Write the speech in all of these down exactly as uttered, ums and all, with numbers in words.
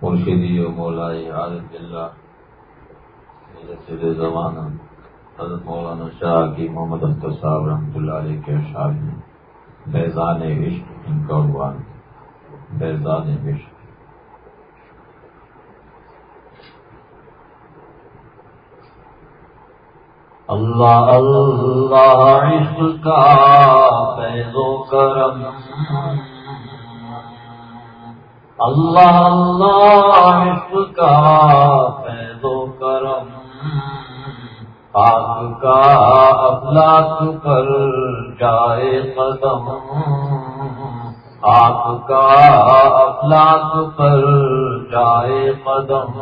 مرشدی و مولائی عارف اللہ مجدد زمانہ حضرت مولانا شاہ کی محمد اختر صاحب رحمۃ اللہ علیہ کے اشعار میں فیضان عشق ان کا عنوان فیضان عشق. اللہ اللہ عشق کا فیض و کرم، اللہ اللہ عشق کا فیض و کرم، خاک کا افلاک پر جائے قدم، خاک کا افلاک پر جائے قدم.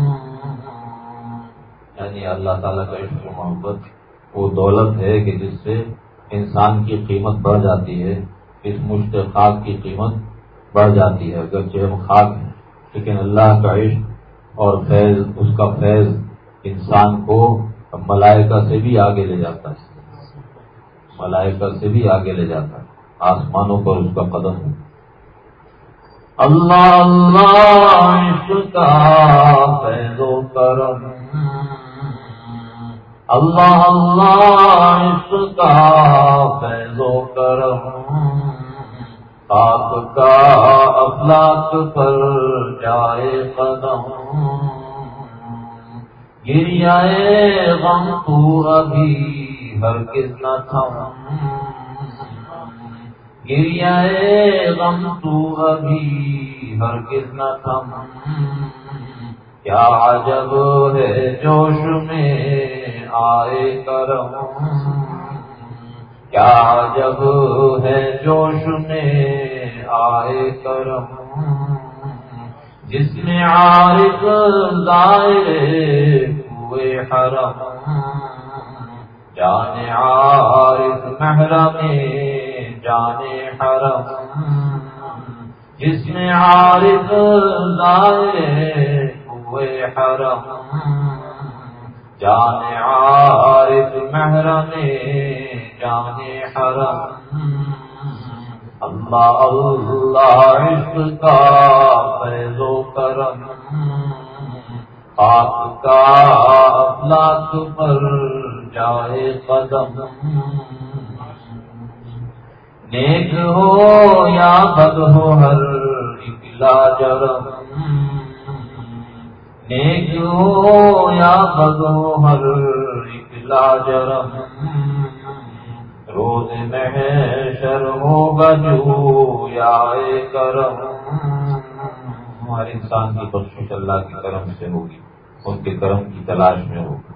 یعنی اللہ تعالیٰ کا عشق و محبت وہ دولت ہے کہ جس سے انسان کی قیمت بڑھ جاتی ہے. اس مشت خاک کی قیمت بڑھ جاتی ہے، اگرچہ ہم خاک ہیں لیکن اللہ کا عشق اور فیض، اس کا فیض انسان کو ملائکہ سے بھی آگے لے جاتا ہے، ملائکہ سے بھی آگے لے جاتا ہے، آسمانوں پر اس کا قدم ہے. اللہ اللہ عشق کا فیض و کرم، اللہ اللہ عشق کا فیض و کرم، خاک کا افلاک پر جائے قدم. گریائے غم تو ابھی ہرگز نہ تھم، گریائے غم تو ابھی ہرگز نہ تھم، کیا عجب ہے جوش میں آئے کرم، کیا عجب ہے جوش میں آئے کرم. جس میں عارف ظاہر ہوئے حرم، جانے عارف محرم جانے حرم، جس میں عارف ظاہر ہوئے حرم، جانے عارف محرم جانے حرم. اللہ اللہ عشق کا فیض و کرم، خاک کا افلاک پر جائے قدم. نیک ہو یا بد ہو ہر ایک لاجرم، نیک ہو یا بد ہو ہر ایک لاجرم، روز محشر ہوگا جو یا کرم. ہر انسان کی بخشش اللہ کے کرم سے ہوگی، ان کے کرم کی تلاش میں ہوگا.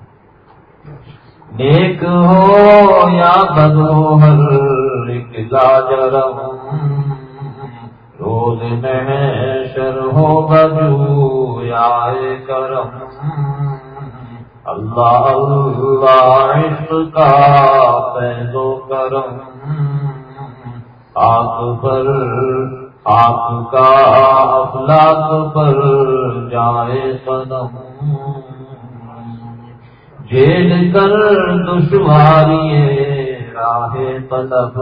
نیک ہو یا بد ہو ہر ایک لاجرم، روز محشر ہوگا جو یا کرم. اللہ اللہ عشق کا فیض و کرم، خاک پر خاک کا افلاک پر جائے قدم. جھیل کر دشواری راہ طلب،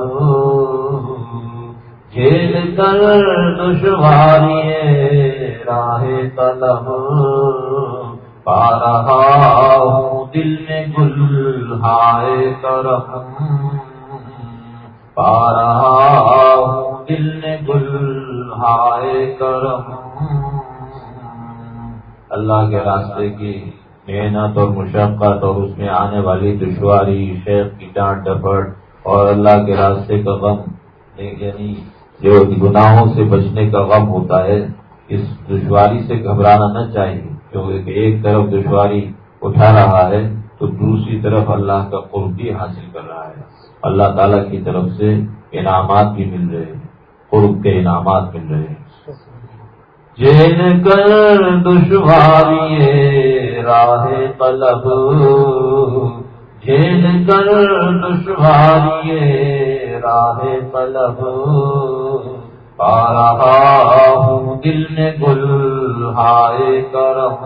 جھیل کر دشواری راہ طلب، پا رہا ہوں دل میں گل ہائے کرم، پا رہا ہوں دل میں گل ہائے کرم. اللہ کے راستے کی محنت اور مشقت اور اس میں آنے والی دشواری، شیخ کی ڈانٹ ڈپٹ اور اللہ کے راستے کا غم، یعنی جو گناہوں سے بچنے کا غم ہوتا ہے، اس دشواری سے گھبرانا نہ چاہیے، کیونکہ ایک طرف دشواری اٹھا رہا ہے تو دوسری طرف اللہ کا قرب بھی حاصل کر رہا ہے. اللہ تعالیٰ کی طرف سے انعامات بھی مل رہے ہیں، قرب کے انعامات مل رہے ہیں. جھیل کر دشواری راہ طلب، جھیل کر دشواری راہ طلب، پا رہا ہوں دل میں گل ہائے کرم،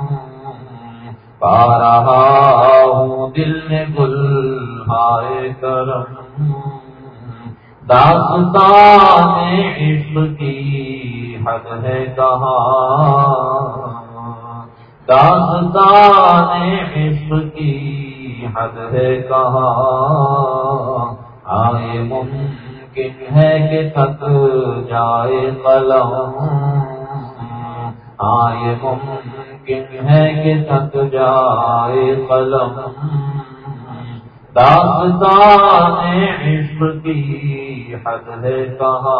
پا رہا ہوں دل میں گل ہائے کرم. داستان عشق کی حد ہے کہاں، داستان عشق کی حد ہے کہاں، آئے ممکن ہے کہ تھک جائے قلم، آئے ممکن ہے کہ تھک جائے قلم، داستان عشق کی حد ہے کہاں،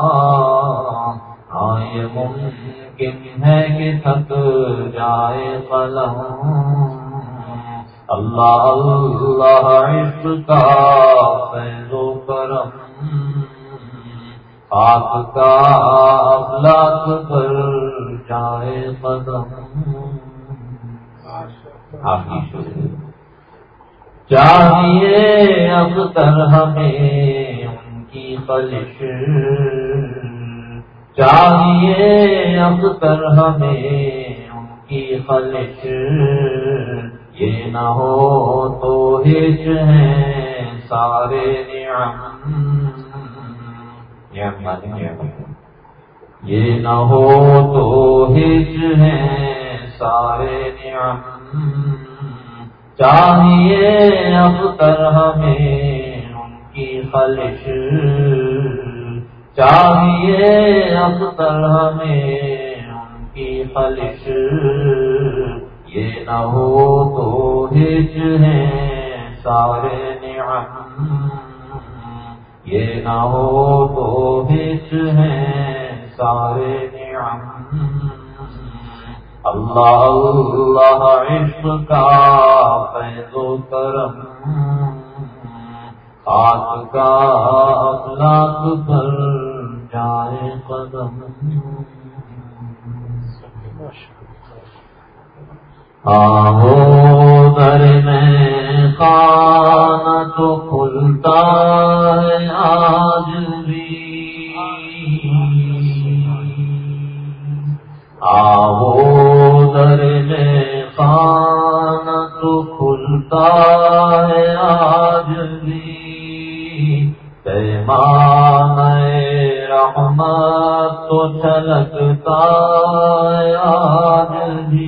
آئے ممکن ہے کہ تھک جائے قلم، اللہ اللہ عشق کا فیض و کرم، خاک کا افلاک پر جائے قدم، آپ کی شکر چاہیے اب تر ہمیں ان کی خلش، چاہیے اب تر ہمیں ان کی خلش، یہ نہ ہو تو ہچ ہیں سارے نعم، یہ نہ ہو تو ہچ ہیں سارے نعم، چاہیے اب تر ہمیں ان کی خلش، چاہیے اب تر ہمیں ان کی خلش، یہ نہ ہو تو ہچ ہیں سارے نعم، یہ نہ ہو تو ہچ ہیں سارے نعم، اللہ اللہ عشق کا فیض و کرم، خاک کا افلاک پر جائے قدم، آہو در میں خانہ تو کھلتا ہے آج بھی، آہو در میں خانہ تو کھلتا ہے آج بھی، پیمانہ رحمت تو چھلکتا ہے آج بھی،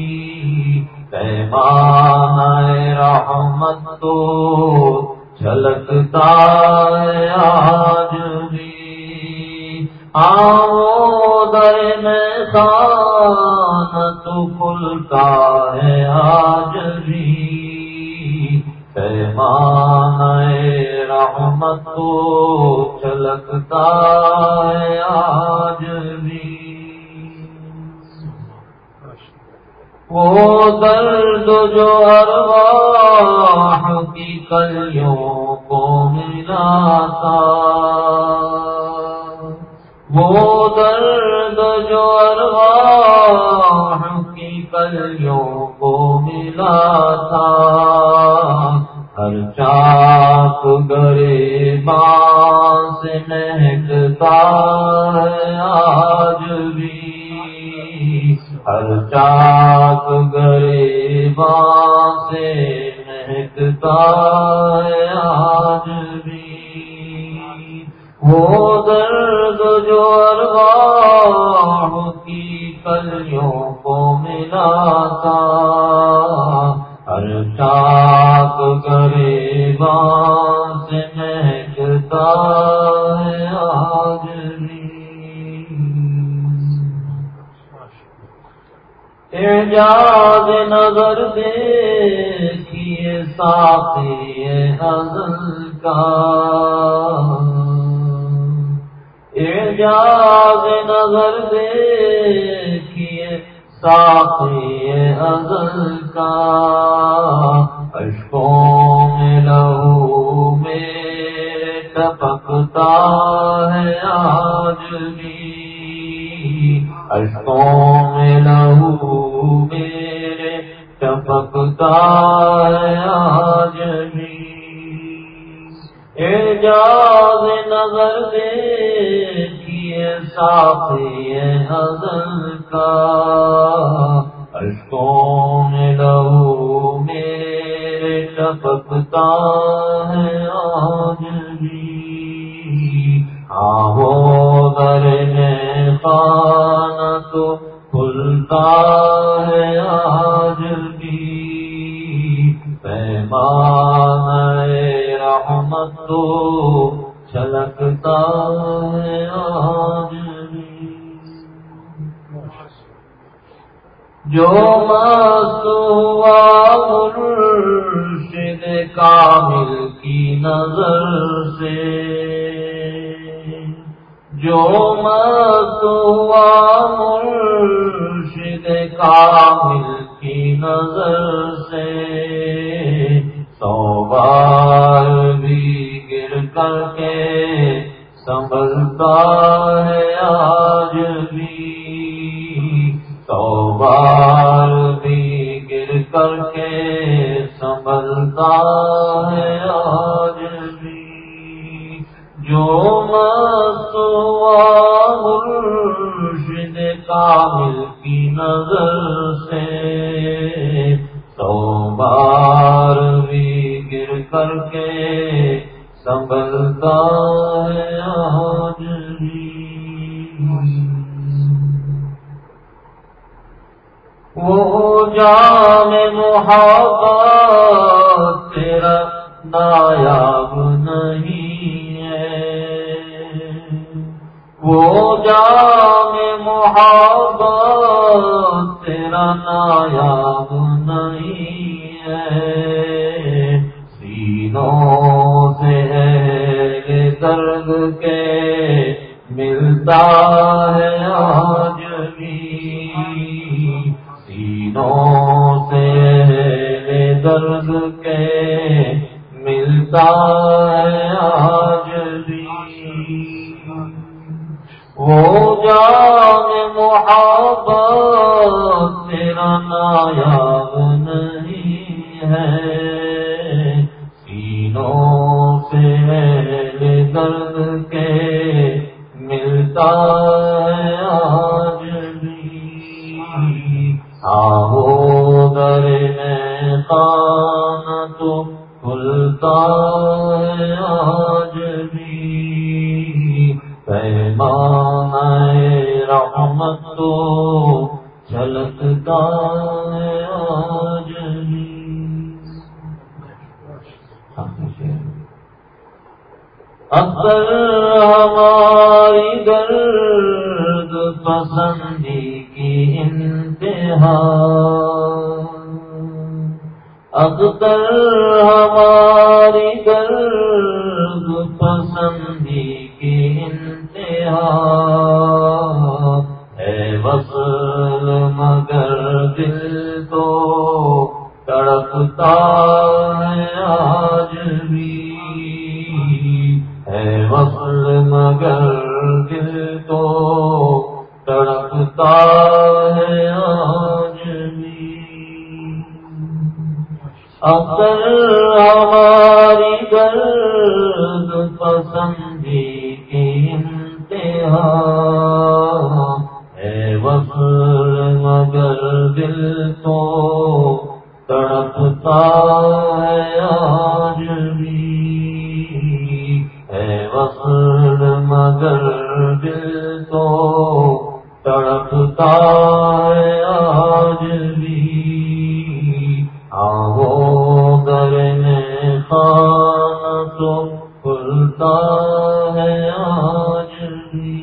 پیمانہ رحمت تو چھلکتا ہے آج بھی، آؤ در میں خانہ تو کھلتا ہے آج بھی، پیمانہ رحمت تو چھلکتا ہے آج بھی، وہ درد جو ارواح کی کلیوں کو ملا تھا، وہ درد جو ارواح کی کلیوں کو ملا تھا، ہر چاک گریباں سے مہکتا ہے آج بھی، ہر چاک گریباں سے مہکتا ہے آج بھی، وہ درد جو ارواح کی کلیوں کو ملا تھا، ہر چاک گریباں سے مہکتا ہے آج بھی، اعجاز نظر دیکھیے ساقی ازل کا، اعجاز نظر دیکھیے ساقی ازل کا، اشکوں میں لہو میں ٹپکتا ہے آج بھی، اشکوں میں لہو میرے ٹپکتا ہے آج بھی، اعجاز نظر دیکھیے ساقی ازل کا، اشکوں میں لہو میرے ٹپکتا ہے آج بھی، آہو در میں خانہ تو کھلتا ہے آج بھی، پیمانہ رحمت تو چھلکتا ہے آج بھی۔ جو مست ہوا مرشد کامل کی نظر سے، جو مست ہوا مرشد کامل کی نظر سے، سو بار بھی گر کر کے سنبھلتا ہے آج بھی، سو بار بھی گر کر کے سنبھلتا ہے آج بھی۔ جو مست ہوا مرشد کامل کی نظر سے، سو بار بھی گر کر کے سنبھلتا ہے آج بھی۔ وہ جام محبت تیرا نایاب نہیں ہے، وہ جام محبت تیرا نایاب نہیں ہے، سینوں سے اہل درد کے ملتا ہے آج بھی، سینوں سے درد کے ملتا ہے آج بھی۔ وہ جام محبت تیرا نایاب نہیں ہے، سینوں سے درد کے ملتا ہے آج بھی۔ آہو در میں خانہ تو کھلتا ہے آج بھی، پیمانہ رحمت تو چھلکتا ہے آج بھی۔ اکثر ہماری درد پسندی کی انتہا، اکثر ہماری درد پسندی کی انتہا، ہے وصل مگر دل تو تڑپتا ہے آج بھی، ہے وصل مگر دل تو تڑپتا ہے آج بھی۔ اکثر ہماری درد پسندی کی انتہا، ہے وصل مگر دل تو تڑپتا ہے آج بھی، ہے وصل مگر دل تو تڑپتا ہے آج بھی۔ آہو در میں خانہ تو کھلتا ہے آج بھی،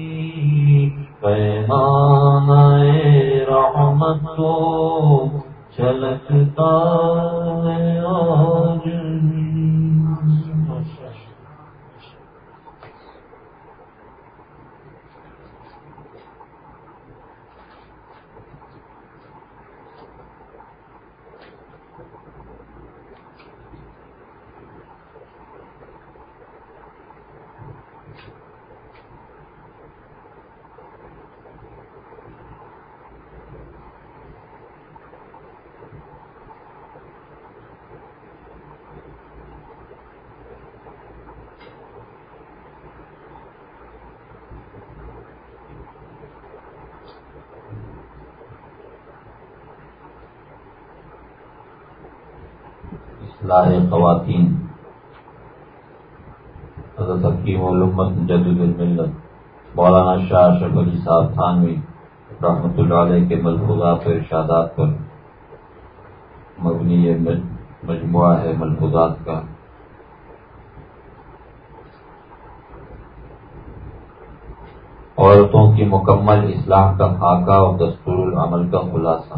پیمانہ رحمت تو چھلکتا ہے آج بھی۔ اصلاح خواتین حضرت حکیم علومت مجدد الملت مولانا شاہ اشرف علی صاحب تھانوی رحمۃ اللہ علیہ کے ملفوظات و ارشادات پر مبنی یہ مجموعہ ہے ملفوظات کا. عورتوں کی مکمل اصلاح کا خاکہ اور دستور العمل کا خلاصہ.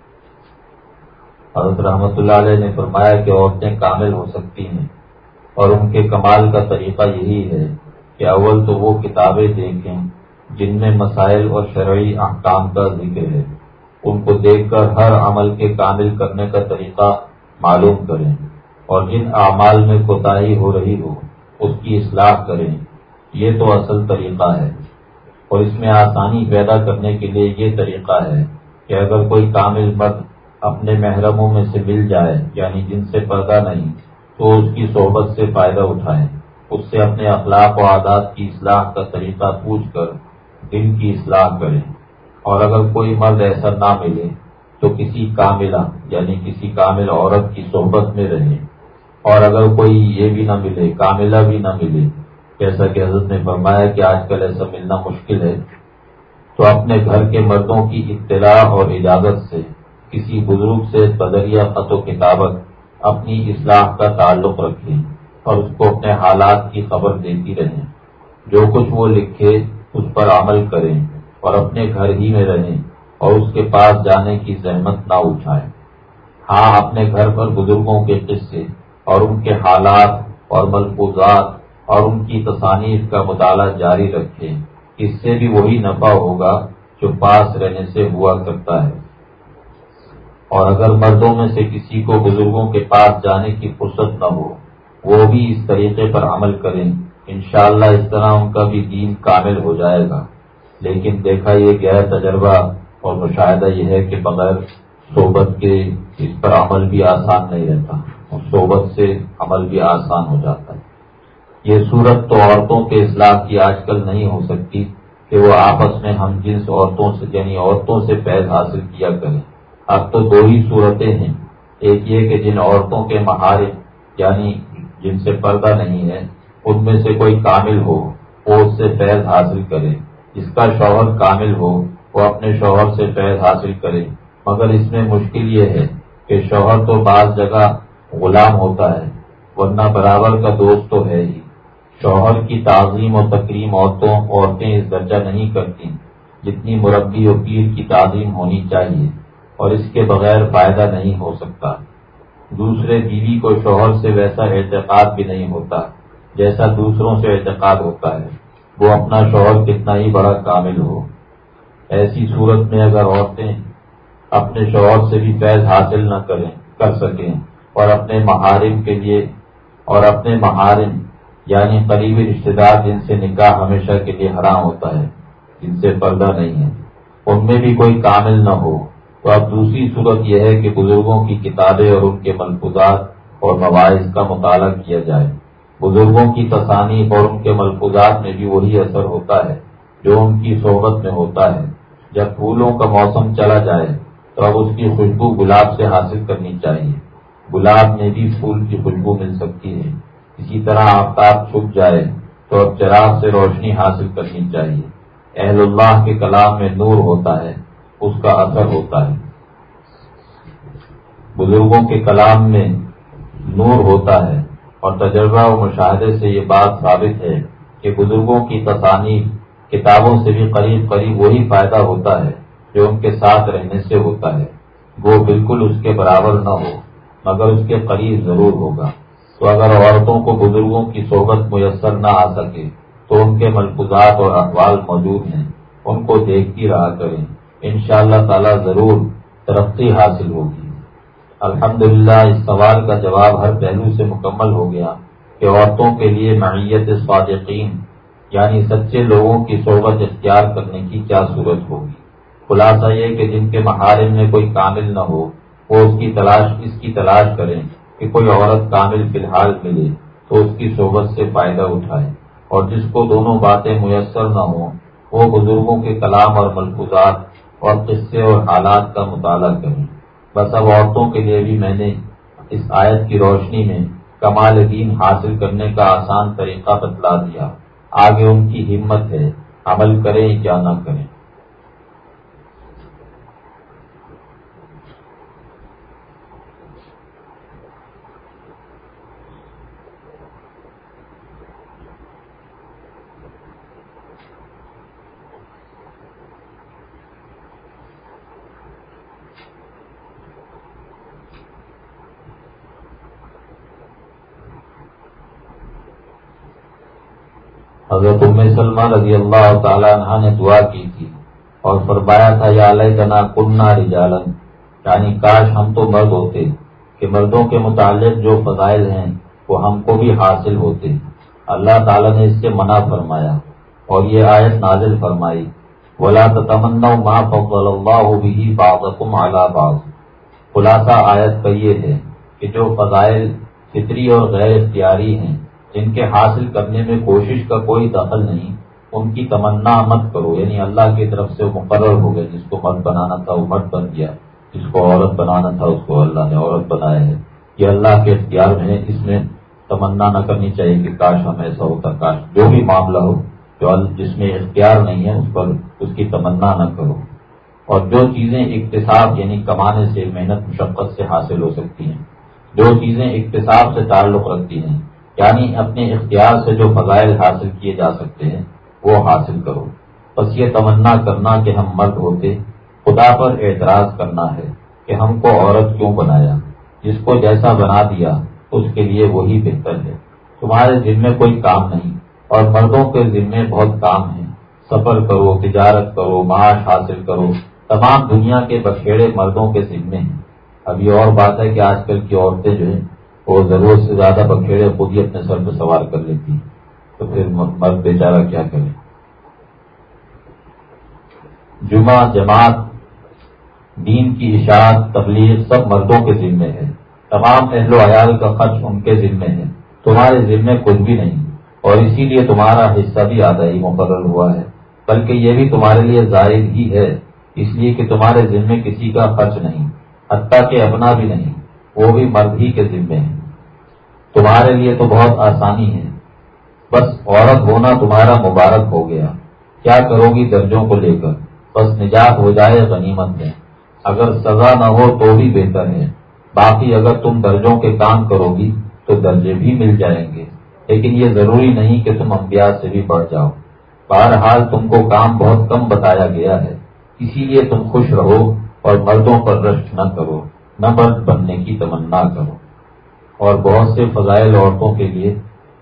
حضرت رحمۃ اللہ علیہ نے فرمایا کہ عورتیں کامل ہو سکتی ہیں اور ان کے کمال کا طریقہ یہی ہے کہ اول تو وہ کتابیں دیکھیں جن میں مسائل اور شرعی احکام کا ذکر ہے، ان کو دیکھ کر ہر عمل کے کامل کرنے کا طریقہ معلوم کریں، اور جن اعمال میں کوتاہی ہو رہی ہو اس کی اصلاح کریں. یہ تو اصل طریقہ ہے. اور اس میں آسانی پیدا کرنے کے لیے یہ طریقہ ہے کہ اگر کوئی کامل مرد اپنے محرموں میں سے مل جائے، یعنی جن سے پردہ نہیں، تو اس کی صحبت سے فائدہ اٹھائیں، اس سے اپنے اخلاق و عادات کی اصلاح کا طریقہ پوچھ کر دل کی اصلاح کریں. اور اگر کوئی مرد ایسا نہ ملے تو کسی کاملہ یعنی کسی کامل عورت کی صحبت میں رہیں. اور اگر کوئی یہ بھی نہ ملے، کاملہ بھی نہ ملے، جیسا کہ حضرت نے فرمایا کہ آج کل ایسا ملنا مشکل ہے، تو اپنے گھر کے مردوں کی اطلاع اور اجازت سے کسی بزرگ سے بذریعہ خط و کتابت اپنی اصلاح کا تعلق رکھیں اور اس کو اپنے حالات کی خبر دیتی رہیں. جو کچھ وہ لکھے اس پر عمل کریں اور اپنے گھر ہی میں رہیں اور اس کے پاس جانے کی زحمت نہ اٹھائیں. ہاں، اپنے گھر پر بزرگوں کے قصے اور ان کے حالات اور ملفوظات اور ان کی تصانیف کا مطالعہ جاری رکھیں. اس سے بھی وہی نفع ہوگا جو پاس رہنے سے ہوا کرتا ہے. اور اگر مردوں میں سے کسی کو بزرگوں کے پاس جانے کی فرصت نہ ہو، وہ بھی اس طریقے پر عمل کریں. انشاءاللہ اس طرح ان کا بھی دین کامل ہو جائے گا. لیکن دیکھا یہ گیا ہے تجربہ اور مشاہدہ یہ ہے کہ بغیر صحبت کے اس پر عمل بھی آسان نہیں رہتا، اور صحبت سے عمل بھی آسان ہو جاتا ہے. یہ صورت تو عورتوں کے اصلاح کی آج کل نہیں ہو سکتی کہ وہ آپس میں ہم جنس عورتوں سے یعنی عورتوں سے فیض حاصل کیا کریں. اب تو دو ہی صورتیں ہیں. ایک یہ کہ جن عورتوں کے محارم یعنی جن سے پردہ نہیں ہے ان میں سے کوئی کامل ہو وہ اس سے فیض حاصل کرے. جس کا شوہر کامل ہو وہ اپنے شوہر سے فیض حاصل کرے. مگر اس میں مشکل یہ ہے کہ شوہر تو بعض جگہ غلام ہوتا ہے ورنہ برابر کا دوست تو ہے ہی. شوہر کی تعظیم و تکریم عورتوں عورتیں اس درجہ نہیں کرتی جتنی مربی و پیر کی تعظیم ہونی چاہیے، اور اس کے بغیر فائدہ نہیں ہو سکتا. دوسرے بیوی کو شوہر سے ویسا اعتقاد بھی نہیں ہوتا جیسا دوسروں سے اعتقاد ہوتا ہے، وہ اپنا شوہر کتنا ہی بڑا کامل ہو. ایسی صورت میں اگر عورتیں اپنے شوہر سے بھی فیض حاصل نہ کریں کر سکیں اور اپنے محارم کے لیے اور اپنے محارم یعنی قریبی رشتہ دار جن سے نکاح ہمیشہ کے لیے حرام ہوتا ہے، جن سے پردہ نہیں ہے، ان میں بھی کوئی کامل نہ ہو، تو اب دوسری صورت یہ ہے کہ بزرگوں کی کتابیں اور ان کے ملفوظات اور مواعظ کا مطالعہ کیا جائے. بزرگوں کی تصانیف اور ان کے ملفوظات میں بھی وہی اثر ہوتا ہے جو ان کی صحبت میں ہوتا ہے. جب پھولوں کا موسم چلا جائے تو اب اس کی خوشبو گلاب سے حاصل کرنی چاہیے. گلاب میں بھی پھول کی خوشبو مل سکتی ہے. اسی طرح آفتاب چھپ جائے تو اب چراغ سے روشنی حاصل کرنی چاہیے. اہل اللہ کے کلام میں نور ہوتا ہے، اس کا اثر ہوتا ہے. بزرگوں کے کلام میں نور ہوتا ہے، اور تجربہ و مشاہدے سے یہ بات ثابت ہے کہ بزرگوں کی تصانیف کتابوں سے بھی قریب قریب وہی فائدہ ہوتا ہے جو ان کے ساتھ رہنے سے ہوتا ہے. وہ بالکل اس کے برابر نہ ہو مگر اس کے قریب ضرور ہوگا. تو اگر عورتوں کو بزرگوں کی صحبت میسر نہ آ سکے تو ان کے ملفوظات اور احوال موجود ہیں، ان کو دیکھتی رہا کریں. انشاءاللہ تعالی ضرور ترقی حاصل ہوگی. الحمدللہ اس سوال کا جواب ہر پہلو سے مکمل ہو گیا کہ عورتوں کے لیے معیت صادقین یعنی سچے لوگوں کی صحبت اختیار کرنے کی کیا صورت ہوگی. خلاصہ یہ کہ جن کے محارم میں کوئی کامل نہ ہو وہ اس کی تلاش اس کی تلاش کریں کہ کوئی عورت کامل فی الحال ملے تو اس کی صحبت سے فائدہ اٹھائے. اور جس کو دونوں باتیں میسر نہ ہوں وہ بزرگوں کے کلام اور ملفوظات اور قصے اور حالات کا مطالعہ کریں. بس اب عورتوں کے لیے بھی میں نے اس آیت کی روشنی میں کمال دین حاصل کرنے کا آسان طریقہ بتلا دیا. آگے ان کی ہمت ہے، عمل کریں کیا نہ کریں. حضرت ام سلمہ رضی اللہ تعالیٰ عنہ نے دعا کی تھی اور فرمایا تھا یا لیتنا کننا رجالا، یعنی کاش ہم تو مرد ہوتے کہ مردوں کے متعلق جو فضائل ہیں وہ ہم کو بھی حاصل ہوتے. اللہ تعالیٰ نے اس سے منع فرمایا اور یہ آیت نازل فرمائی وَلَا تَتَمَنَّوْا مَا فَضَّلَ اللَّهُ بِهِ بَعْضَكُمْ عَلَى بَعْضٍ. خلاصہ آیت کا یہ ہے کہ جو فضائل فطری اور غیر اختیاری ہیں جن کے حاصل کرنے میں کوشش کا کوئی دخل نہیں، ان کی تمنا مت کرو. یعنی اللہ کی طرف سے وہ مقرر ہو گئے، جس کو مرد بنانا تھا وہ مرد بن گیا، جس کو عورت بنانا تھا اس کو اللہ نے عورت بنایا ہے. یہ اللہ کے اختیار میں ہے، اس میں تمنا نہ کرنی چاہیے کہ کاش ہم ایسا ہوتا. کاش جو بھی معاملہ ہو جو جس میں اختیار نہیں ہے اس پر اس کی تمنا نہ کرو. اور جو چیزیں اکتساب یعنی کمانے سے محنت مشقت سے حاصل ہو سکتی ہیں، جو چیزیں اکتساب سے تعلق رکھتی ہیں یعنی اپنے اختیار سے جو فضائل حاصل کیے جا سکتے ہیں وہ حاصل کرو. بس یہ تمنا کرنا کہ ہم مرد ہوتے، خدا پر اعتراض کرنا ہے کہ ہم کو عورت کیوں بنایا. جس کو جیسا بنا دیا اس کے لیے وہی بہتر ہے. تمہارے ذمے کوئی کام نہیں اور مردوں کے ذمے بہت کام ہیں. سفر کرو، تجارت کرو، معاش حاصل کرو، تمام دنیا کے بکھیڑے مردوں کے ذمے ہیں. اب یہ اور بات ہے کہ آج کل کی عورتیں جو ہیں وہ ضرورت سے زیادہ بکھیڑے خود ہی اپنے سر پہ سوار کر لیتی ہیں، تو پھر مرد بیچارہ کیا کرے. جمعہ، جماعت، دین کی اشاعت، تبلیغ سب مردوں کے ذمے ہے. تمام اہل و عیال کا خرچ ان کے ذمے ہے، تمہارے ذمے کچھ بھی نہیں. اور اسی لیے تمہارا حصہ بھی آدھا ہی مقرر ہوا ہے، بلکہ یہ بھی تمہارے لیے زائد ہی ہے، اس لیے کہ تمہارے ذمے کسی کا خرچ نہیں، حتیٰ کہ اپنا بھی نہیں، وہ بھی مرد ہی کے ذمے ہے. تمہارے لیے تو بہت آسانی ہے، بس عورت ہونا تمہارا مبارک ہو گیا. کیا کرو گی درجوں کو لے کر؟ بس نجات ہو جائے غنیمت ہے. اگر سزا نہ ہو تو بھی بہتر ہے. باقی اگر تم درجوں کے کام کرو گی تو درجے بھی مل جائیں گے، لیکن یہ ضروری نہیں کہ تم انبیاء سے بھی بڑھ جاؤ. بہرحال تم کو کام بہت کم بتایا گیا ہے، اسی لیے تم خوش رہو اور مردوں پر رشک نہ کرو، نہ مرد بننے کی تمنا کرو. اور بہت سے فضائل عورتوں کے لیے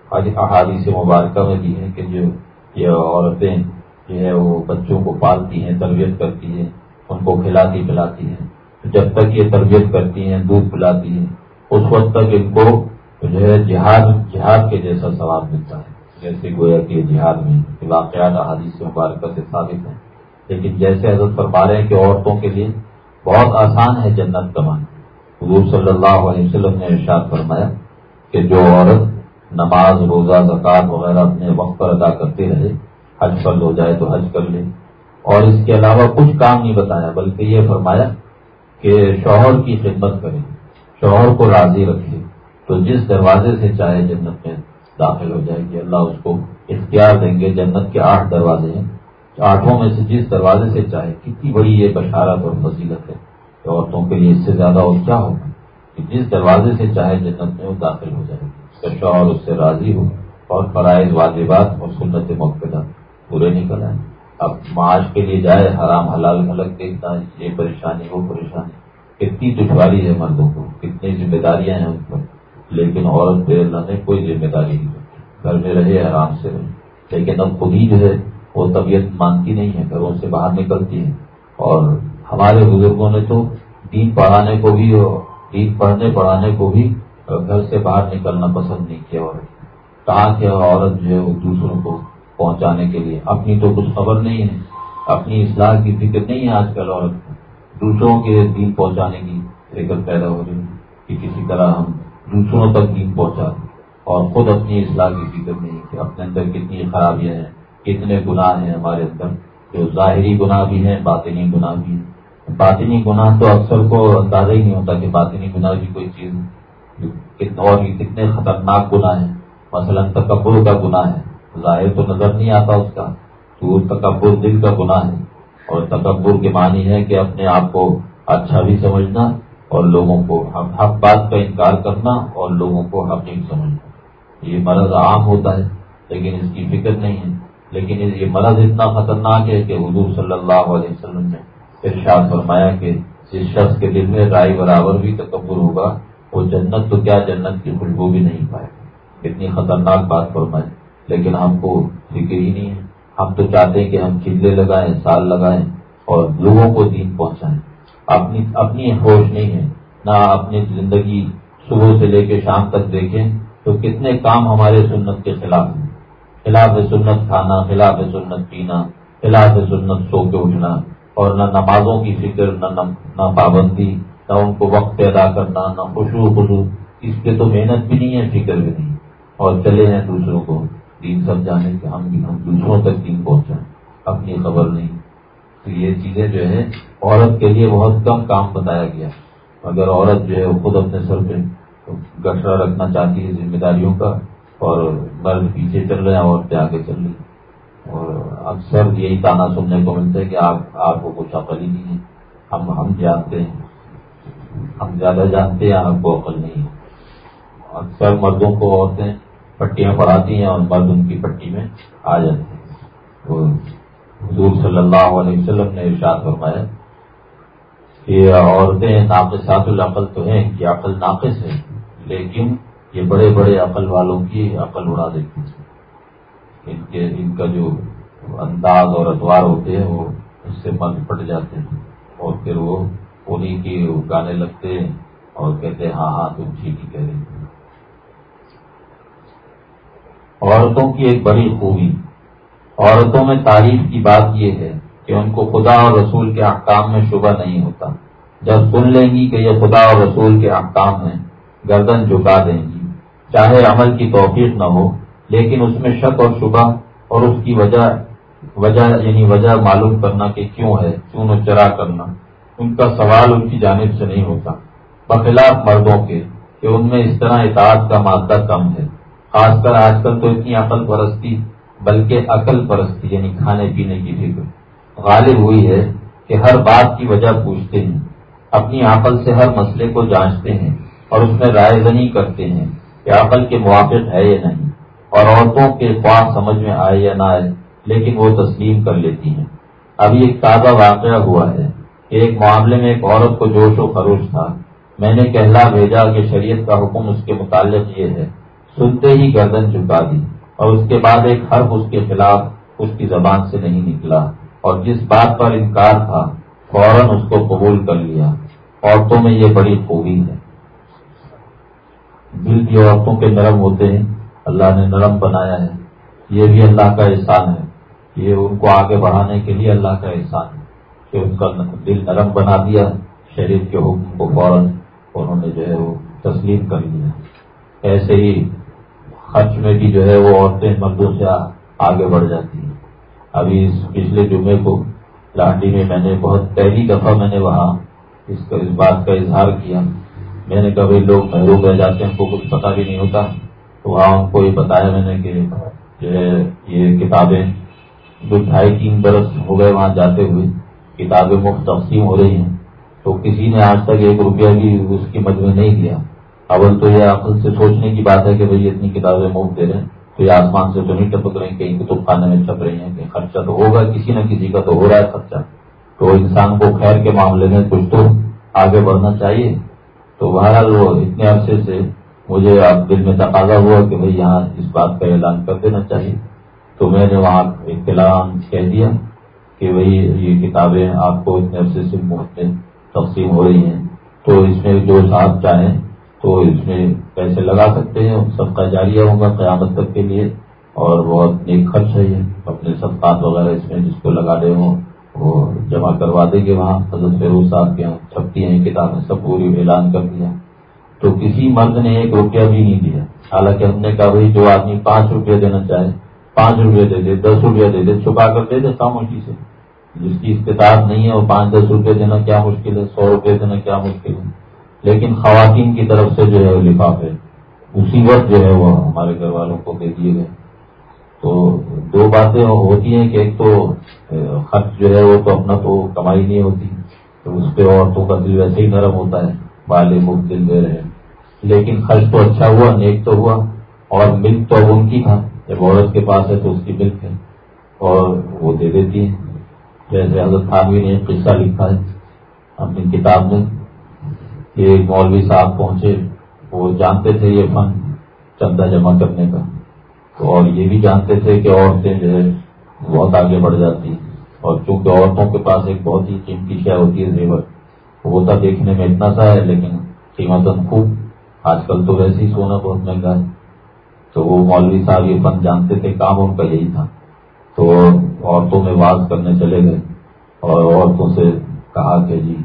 احادیث مبارکہ میں بھی ہیں کہ جو یہ عورتیں جو ہے وہ بچوں کو پالتی ہیں، تربیت کرتی ہیں، ان کو کھلاتی پلاتی ہیں. جب تک یہ تربیت کرتی ہیں، دودھ پلاتی ہیں، اس وقت تک ان کو جو ہے جہاد جہاد کے جیسا ثواب ملتا ہے، جیسے گویا کہ جہاد میں واقعات احادیث مبارکہ سے ثابت ہیں. لیکن جیسے حضرت فرما رہے ہیں کہ عورتوں کے لیے بہت آسان ہے جنت کمانا. حضور صلی اللہ علیہ وسلم نے ارشاد فرمایا کہ جو عورت نماز، روزہ، زکوٰۃ وغیرہ اپنے وقت پر ادا کرتے رہے، حج فرض ہو جائے تو حج کر لے. اور اس کے علاوہ کچھ کام نہیں بتایا، بلکہ یہ فرمایا کہ شوہر کی خدمت کرے، شوہر کو راضی رکھے، تو جس دروازے سے چاہے جنت میں داخل ہو جائے گی. اللہ اس کو اختیار دیں گے. جنت کے آٹھ دروازے ہیں، آٹھوں میں سے جس دروازے سے چاہے. کتنی بڑی یہ بشارت اور فضیلت ہے کہ عورتوں کے لیے اس سے زیادہ اور کیا ہوگا کہ جس دروازے سے چاہے جنت میں وہ داخل ہو جائے گی. اس کا شوہر اس سے راضی ہو اور فرائض واجبات اور سنت موقع پورے نکل آئے. اب معاش کے لیے جائے، حرام حلال الگ دیکھتا ہے، یہ پریشانی وہ پریشانی. کتنی دشواری ہے مردوں کو، کتنی ذمہ داریاں ہیں ان پر. لیکن عورت پہ اللہ نے کوئی ذمہ داری نہیں، گھر میں رہے، آرام سے رہے. لیکن اب خود ہی جو ہے وہ طبیعت مانتی نہیں ہے، گھروں سے باہر نکلتی ہے. اور ہمارے بزرگوں نے تو دین پڑھانے کو بھی دین پڑھنے پڑھانے کو بھی گھر سے باہر نکلنا پسند نہیں کیا. اور کہاں کہ عورت جو ہے وہ دوسروں کو پہنچانے کے لیے، اپنی تو کچھ خبر نہیں ہے، اپنی اصلاح کی فکر نہیں ہے. آج کل عورت کو دوسروں کے دین پہنچانے کی فکر پیدا ہو رہی ہے کہ کسی طرح ہم دوسروں تک دین پہنچا دیں، اور خود اپنی اصلاح کی فکر نہیں کہ اپنے اندر کتنی خرابیاں ہیں، کتنے گناہ ہیں ہمارے اندر، جو ظاہری گناہ بھی ہیں، باطنی گناہ بھی ہیں. باطنی گناہ تو اکثر کو اندازہ ہی نہیں ہوتا کہ باطنی گناہ بھی کوئی چیز ہے، اور کتنے خطرناک گناہ ہیں. مثلا تکبر کا گناہ ہے، ظاہر تو نظر نہیں آتا اس کا، تو تکبر دل کا گناہ ہے، اور تکبر کے معنی ہے کہ اپنے آپ کو اچھا بھی سمجھنا اور لوگوں کو حق بات کا انکار کرنا اور لوگوں کو حقیق سمجھنا۔ یہ مرض عام ہوتا ہے لیکن اس کی فکر نہیں ہے۔ لیکن یہ مرض اتنا خطرناک ہے کہ حضور صلی اللہ علیہ وسلم نے ارشاد فرمایا کہ جس شخص کے دل میں رائی برابر بھی تکبر ہوگا وہ جنت تو کیا جنت کی خوشبو بھی نہیں پائے۔ اتنی خطرناک بات فرمائے، لیکن ہم کو فکر ہی نہیں ہے۔ ہم تو چاہتے ہیں کہ ہم کھلے لگائیں، سال لگائیں اور لوگوں کو دین پہنچائیں۔ اپنی اپنی ہوش نہیں ہے، نہ اپنی زندگی صبح سے لے کے شام تک دیکھیں تو کتنے کام ہمارے سنت کے خلاف ہیں۔ خلاف سنت کھانا، خلاف سنت پینا، خلاف سنت سو کے اٹھنا، اور نہ نمازوں کی فکر، نہ نہ پابندی، نہ ان کو وقت پہ ادا کرنا، نہ خشوع خضوع، اس پہ تو محنت بھی نہیں ہے، فکر بھی نہیں، اور چلے ہیں دوسروں کو دین سمجھانے کہ ہم ہم دوسروں تک دین پہنچائیں، اپنی خبر نہیں۔ تو یہ چیزیں جو ہے عورت کے لیے بہت کم کام بتایا گیا، اگر عورت جو ہے وہ خود اپنے سر پہ گٹرا رکھنا چاہتی ہے ذمہ داریوں کا، اور مرد پیچھے چل رہے ہیں، عورتیں آگے چل رہی ہیں، اور اکثر یہی تانا سننے کو ملتا ہے کہ آپ آپ کو کچھ عقل ہی نہیں ہے، ہم ہم جانتے ہیں، ہم زیادہ جانتے ہیں، آپ کو عقل نہیں ہے۔ اکثر مردوں کو عورتیں پٹیاں پڑھاتی ہیں اور مرد ان کی پٹی میں آ جاتے ہیں۔ وہ حضور صلی اللہ علیہ وسلم نے ارشاد فرمایا کہ عورتیں ناقصات العقل تو ہیں، ان کی عقل ناقص ہے، لیکن یہ بڑے بڑے عقل والوں کی عقل اڑا دیتی ہے۔ ان کے ان کا جو انداز اور ادوار ہوتے ہیں وہ اس سے مرد پٹ جاتے ہیں، اور پھر وہ انہیں کی گانے لگتے ہیں اور کہتے ہیں ہاں ہاں تم ٹھیک ہی کہہ رہی ہو۔ عورتوں کی ایک بڑی خوبی، عورتوں میں تعریف کی بات یہ ہے کہ ان کو خدا اور رسول کے احکام میں شبہ نہیں ہوتا۔ جب سن لیں گی کہ یہ خدا اور رسول کے احکام ہیں، گردن جھکا دیں گی، چاہے عمل کی توفیق نہ ہو، لیکن اس میں شک اور شبہ اور اس کی وجہ وجہ یعنی وجہ معلوم کرنا کہ کیوں ہے، چون و چرا کرنا، ان کا سوال ان کی جانب سے نہیں ہوتا، بخلاف مردوں کے کہ ان میں اس طرح اطاعت کا مادہ کم ہے۔ خاص کر آج کل تو اتنی عقل پرستی بلکہ عقل پرستی یعنی کھانے پینے کی فکر غالب ہوئی ہے کہ ہر بات کی وجہ پوچھتے ہیں، اپنی عقل سے ہر مسئلے کو جانچتے ہیں اور اس میں رائے زنی کرتے ہیں کہ عقل کے موافق ہے یا نہیں، اور عورتوں کے خواہ سمجھ میں آئے یا نہ آئے لیکن وہ تسلیم کر لیتی ہیں۔ ابھی ایک تازہ واقعہ ہوا ہے کہ ایک معاملے میں ایک عورت کو جوش و خروش تھا، میں نے کہلا بھیجا کہ شریعت کا حکم اس کے متعلق یہ ہے، سنتے ہی گردن جھکا دی، اور اس کے بعد ایک حرف اس کے خلاف اس کی زبان سے نہیں نکلا، اور جس بات پر انکار تھا فوراً اس کو قبول کر لیا۔ عورتوں میں یہ بڑی خوبی ہے، دل بھی عورتوں کے نرم ہوتے ہیں، اللہ نے نرم بنایا ہے، یہ بھی اللہ کا احسان ہے، یہ ان کو آگے بڑھانے کے لیے اللہ کا احسان ہے کہ ان کا دل نرم بنا دیا، شریعت کے حکم کو فوراً انہوں نے جو ہے وہ تسلیم کر لیا۔ ایسے ہی خرچ میں بھی جو ہے وہ عورتیں مردوں سے آگے بڑھ جاتی ہیں۔ ابھی اس پچھلے جمعے کو لانڈی میں میں نے بہت پہلی دفعہ میں نے وہاں اس کا اس بات کا اظہار کیا، میں نے کہا بھائی لوگ محروم رہ جاتے ہیں، ان کو کچھ پتہ بھی نہیں ہوتا، تو وہاں ان کو یہ بتایا میں نے کہ جو ہے یہ کتابیں جو ڈھائی تین برس ہو گئے وہاں جاتے ہوئے کتابیں مفت تقسیم ہو رہی ہیں، تو کسی نے آج تک ایک روپیہ بھی اس کی مد میں نہیں دیا۔ اول تو یہ عقل سے سوچنے کی بات ہے کہ بھئی اتنی کتابیں مفت دے رہے ہیں تو یہ آسمان سے تو نہیں ٹپک رہی، کہیں کتب خانے میں چھپ رہی ہیں، کہیں خرچہ تو ہوگا، کسی نہ کسی کا تو ہو رہا ہے خرچہ، تو انسان کو خیر کے معاملے میں کچھ تو آگے بڑھنا چاہیے۔ تو بہرحال وہ اتنے عرصے سے مجھے اب دل میں تقاضا ہوا کہ بھئی یہاں اس بات کا اعلان کر دینا چاہیے، تو میں نے وہاں اطلاع کہہ دیا کہ بھئی یہ کتابیں آپ کو اتنے عرصے سے مفت میں تقسیم ہو رہی ہیں، تو اس میں جو صاحب چاہیں تو اس میں پیسے لگا سکتے ہیں، صدقہ جاریہ ہوگا قیامت تک کے لیے، اور بہت نیک خرچ ہے یہ، اپنے صدقات وغیرہ اس میں جس کو لگا دے ہوں وہ جمع کروا دیں گے وہاں حضرت فیروز صاحب کے یہاں چھپتی ہیں کتابیں، سب پوری اعلان کر دیا۔ تو کسی مرد نے ایک روپیہ بھی نہیں دیا، حالانکہ ہم نے کہا بھائی جو آدمی پانچ روپیہ دینا چاہے پانچ روپیہ دے دے، دس روپیہ دے دے، چھپا کر دے دے خاموشی سے، جس کی استطاعت نہیں ہے وہ پانچ دس روپے دینا کیا مشکل ہے، سو روپے دینا کیا مشکل ہے، لیکن خواتین کی طرف سے جو ہے وہ لفافے اسی وقت جو ہے وہ ہمارے گھر والوں کو دے دیے گئے۔ تو دو باتیں ہوتی ہیں کہ ایک تو خرچ جو ہے وہ تو اپنا تو کمائی نہیں ہوتی، تو اس پہ عورتوں کا دل ویسے ہی نرم ہوتا ہے، بالے مفت دل دے رہے ہیں، لیکن خرچ تو اچھا ہوا، نیک تو ہوا، اور ملک تو اب ان کی تھا، جب عورت کے پاس ہے تو اس کی ملک ہے اور وہ دے دیتی ہے. جیسے حضرت تھانوی نے ایک قصہ لکھا ہے اپنی کتاب میں کہ ایک مولوی صاحب پہنچے، وہ جانتے تھے یہ فن چندہ جمع کرنے کا، اور یہ بھی جانتے تھے کہ عورتیں جو ہے بہت آگے بڑھ جاتی ہیں، اور چونکہ عورتوں کے پاس ایک بہت ہی قیمتی شے ہوتی ہے زیور، ہوتا دیکھنے میں اتنا سا ہے لیکن قیمتاً خوب، آج کل تو ویسے ہی سونا بہت مہنگا ہے. تو وہ مولوی صاحب یہ فن جانتے تھے، کام ان کا یہی تھا. تو عورتوں میں واز کرنے چلے گئے اور عورتوں سے کہا کہ جی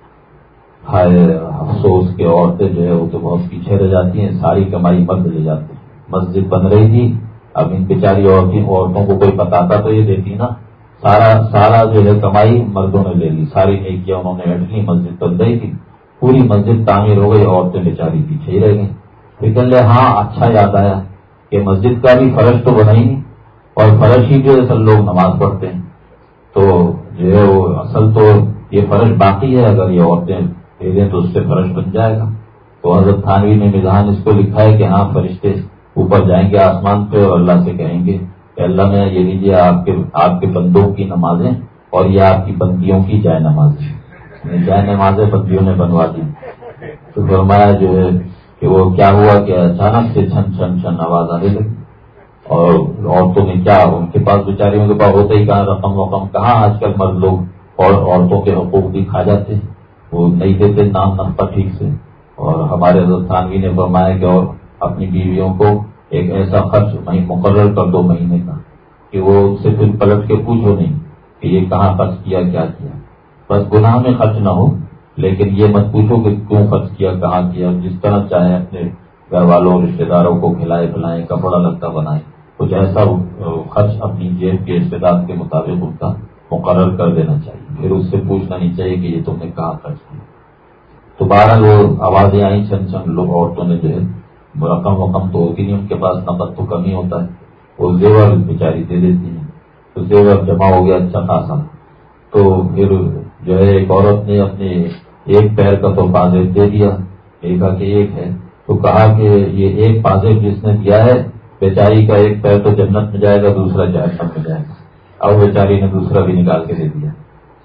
ہائے افسوس کہ عورتیں جو ہے وہ تو بہت پیچھے رہ جاتی ہیں، ساری کمائی مرد لے جاتے ہیں. مسجد بن رہی تھی، اب ان بیچاری عورتیں عورتوں کو کوئی بتاتا تو یہ دیتی نا، سارا سارا جو ہے کمائی مردوں نے لے لی، ساری نیکیاں انہوں نے ہٹ لی، مسجد بن رہی تھی، پوری مسجد تعمیر ہو گئی، عورتیں بیچاری پیچھے ہی رہ گئی. لیکن لے ہاں اچھا یاد آیا کہ مسجد کا بھی فرش تو بنا ہی نہیں، اور فرش ہی جو اصل لوگ نماز پڑھتے ہیں، تو جو ہے وہ اصل تو یہ فرش باقی ہے، اگر یہ عورتیں دے دیں تو اس سے فرش بن جائے گا. تو حضرت تھانوی نے مزاحن اس کو لکھا ہے کہ ہاں فرشتے اوپر جائیں گے آسمان پہ اور اللہ سے کہیں گے کہ اللہ نے یہ لیجیے آپ کے آپ کے بندوں کی نمازیں اور یہ آپ کی بندیوں کی جائے نمازیں، جائے نمازیں بندیوں نے بنوا دی. تو فرمایا جو ہے کہ وہ کیا ہوا کہ اچانک سے چھن چھن چھن آواز آنے لگی، اور عورتوں نے کیا، ان کے پاس بیچاریوں کے پاس ہوتا ہی کہاں رقم وقم، کہاں آج کل مرد لوگ اور عورتوں کے حقوق بھی کھا جاتے ہیں، وہ نہیں دیتے نام نفقہ ٹھیک سے. اور ہمارے حضرت تھانوی نے فرمایا کہ اور اپنی بیویوں کو ایک ایسا خرچ مقرر کر دو مہینے کا کہ وہ ان سے پھر پلٹ کے پوچھو نہیں کہ یہ کہاں خرچ کیا کیا کیا. بس گناہ میں خرچ نہ ہو، لیکن یہ مت پوچھو کہ کیوں خرچ کیا کہاں کیا، جس طرح چاہیں اپنے گھر والوں رشتے داروں کو کھلائے پلائیں، کپڑا لتا بنائیں، کچھ ایسا خرچ اپنی جیب کے استعداد کے مطابق ان کا مقرر کر دینا چاہیے، پھر اس سے پوچھنا نہیں چاہیے کہ یہ تم نے کہاں خرچ کیا. تو بہرحال وہ آوازیں آئیں چھن چھن، لوگ عورتوں نے جو ہے رقم وقم تو ہوتی نہیں ان کے پاس، نقد تو کم ہی ہوتا ہے، وہ زیور بیچاری دے دیتی ہیں، تو زیور جمع ہو گیا اچھا خاصا. تو پھر جو ہے ایک عورت نے اپنے ایک پیر کا تو پازیب دے دیا، دیکھا کہ ایک ہے، تو کہا کہ یہ ایک پازیب جس نے دیا ہے بیچاری کا ایک پیر تو جنت میں جائے گا، دوسرا جہنم میں جائے گا. اب بیچاری نے دوسرا بھی نکال کے دے دیا.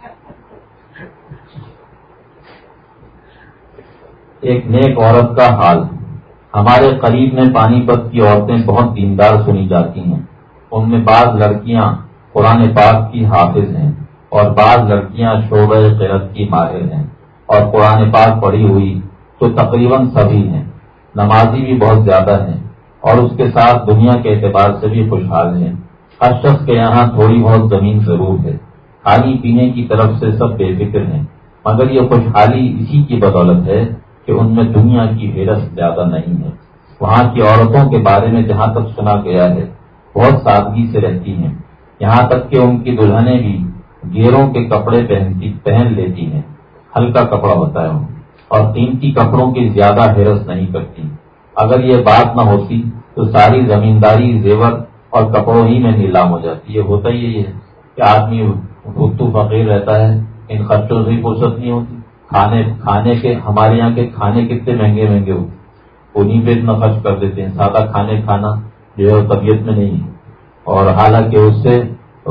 ایک نیک عورت کا حال. ہمارے قریب میں پانی پت کی عورتیں بہت دیندار سنی جاتی ہیں. ان میں بعض لڑکیاں قرآن پاک کی حافظ ہیں اور بعض لڑکیاں شعبہ قرأت کی ماہر ہیں، اور قرآن پاک پڑھی ہوئی تو تقریباً سبھی ہیں. نمازی بھی بہت زیادہ ہیں اور اس کے ساتھ دنیا کے اعتبار سے بھی خوشحال ہیں. ہر شخص کے یہاں تھوڑی بہت زمین ضرور ہے، کھانے پینے کی طرف سے سب بے فکر ہیں، مگر یہ خوشحالی اسی کی بدولت ہے کہ ان میں دنیا کی حیرت زیادہ نہیں ہے. وہاں کی عورتوں کے بارے میں جہاں تک سنا گیا ہے بہت سادگی سے رہتی ہیں، یہاں تک کہ ان کی دلہنیں بھی گیروں کے کپڑے پہنتی پہن لیتی ہیں، ہلکا کپڑا ہوتا ہے، اور قیمتی کپڑوں کی زیادہ حیرت نہیں کرتی. اگر یہ بات نہ ہوتی تو ساری زمینداری زیور اور کپڑوں ہی میں نیلام ہو جاتی. یہ ہوتا ہی یہی ہے کہ آدمی خود فقیر رہتا ہے، ان خرچوں سے فرصت نہیں ہوتی. کھانے کھانے کے ہمارے یہاں کے کھانے کتنے مہنگے مہنگے ہوتے، انہیں پہ اتنا خرچ کر دیتے ہیں. سادہ کھانے کھانا جو ہے طبیعت میں نہیں ہے، اور حالانکہ اس سے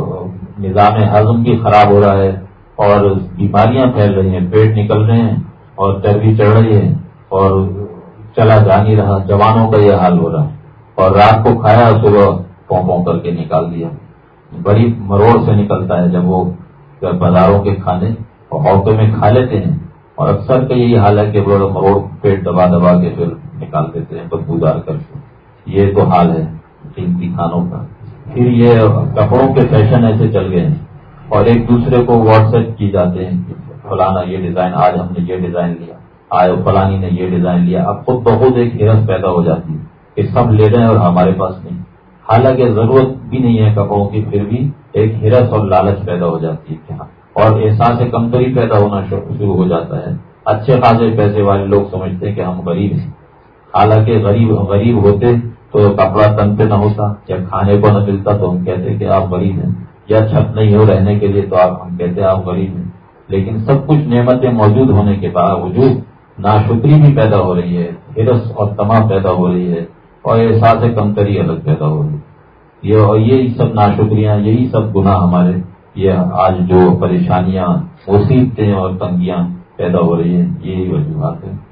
نظام ہضم بھی خراب ہو رہا ہے اور بیماریاں پھیل رہی ہیں، پیٹ نکل رہے ہیں اور چربی چڑھ رہی ہے اور چلا جا نہیں رہا. جوانوں کا یہ حال ہو رہا ہے، اور رات کو کھایا صبح پوں پوں کر کے نکال دیا. بڑی مروڑ سے نکلتا ہے جب وہ بازاروں کے کھانے اور عورتوں میں کھا لیتے ہیں، اور اکثر کا یہی حال ہے کہ وہ مروڑ پیٹ دبا دبا کے پھر نکال دیتے ہیں بدبودار کر کے. یہ تو حال ہے قیمتی کھانوں کا. پھر یہ کپڑوں کے فیشن ایسے چل گئے ہیں اور ایک دوسرے کو واٹس ایپ کی جاتے ہیں کہ فلانا یہ ڈیزائن، آج ہم نے یہ ڈیزائن لیا، آج فلانی نے یہ ڈیزائن لیا. اب خود بخود ایک حیرت پیدا ہو جاتی ہے کہ سب لے رہے ہیں اور ہمارے پاس نہیں. حالانکہ ضرورت بھی نہیں ہے کپڑوں کی، پھر بھی ایک حیرت اور لالچ پیدا ہو جاتی ہے کیا، اور احساس کمتری پیدا ہونا شروع ہو جاتا ہے. اچھے خاصے پیسے والے لوگ سمجھتے ہیں کہ ہم غریب ہیں، حالانکہ غریب غریب ہوتے تو کپڑا تن پہ نہ ہوتا یا کھانے کو نہ ملتا تو ہم کہتے کہ آپ غریب ہیں، یا چھت نہیں ہو رہنے کے لیے تو آپ ہم کہتے آپ غریب ہیں. لیکن سب کچھ نعمتیں موجود ہونے کے باوجود ناشکری بھی پیدا ہو رہی ہے، ہرس اور تما پیدا ہو رہی ہے، اور احساس کمتری الگ پیدا ہو رہی ہے. یہ اور یہ سب ناشکریاں، یہی سب گناہ ہمارے، یہ آج جو پریشانیاں، مصیبتیں اور تنگیاں پیدا ہو رہی ہیں، یہی وجوہات ہیں.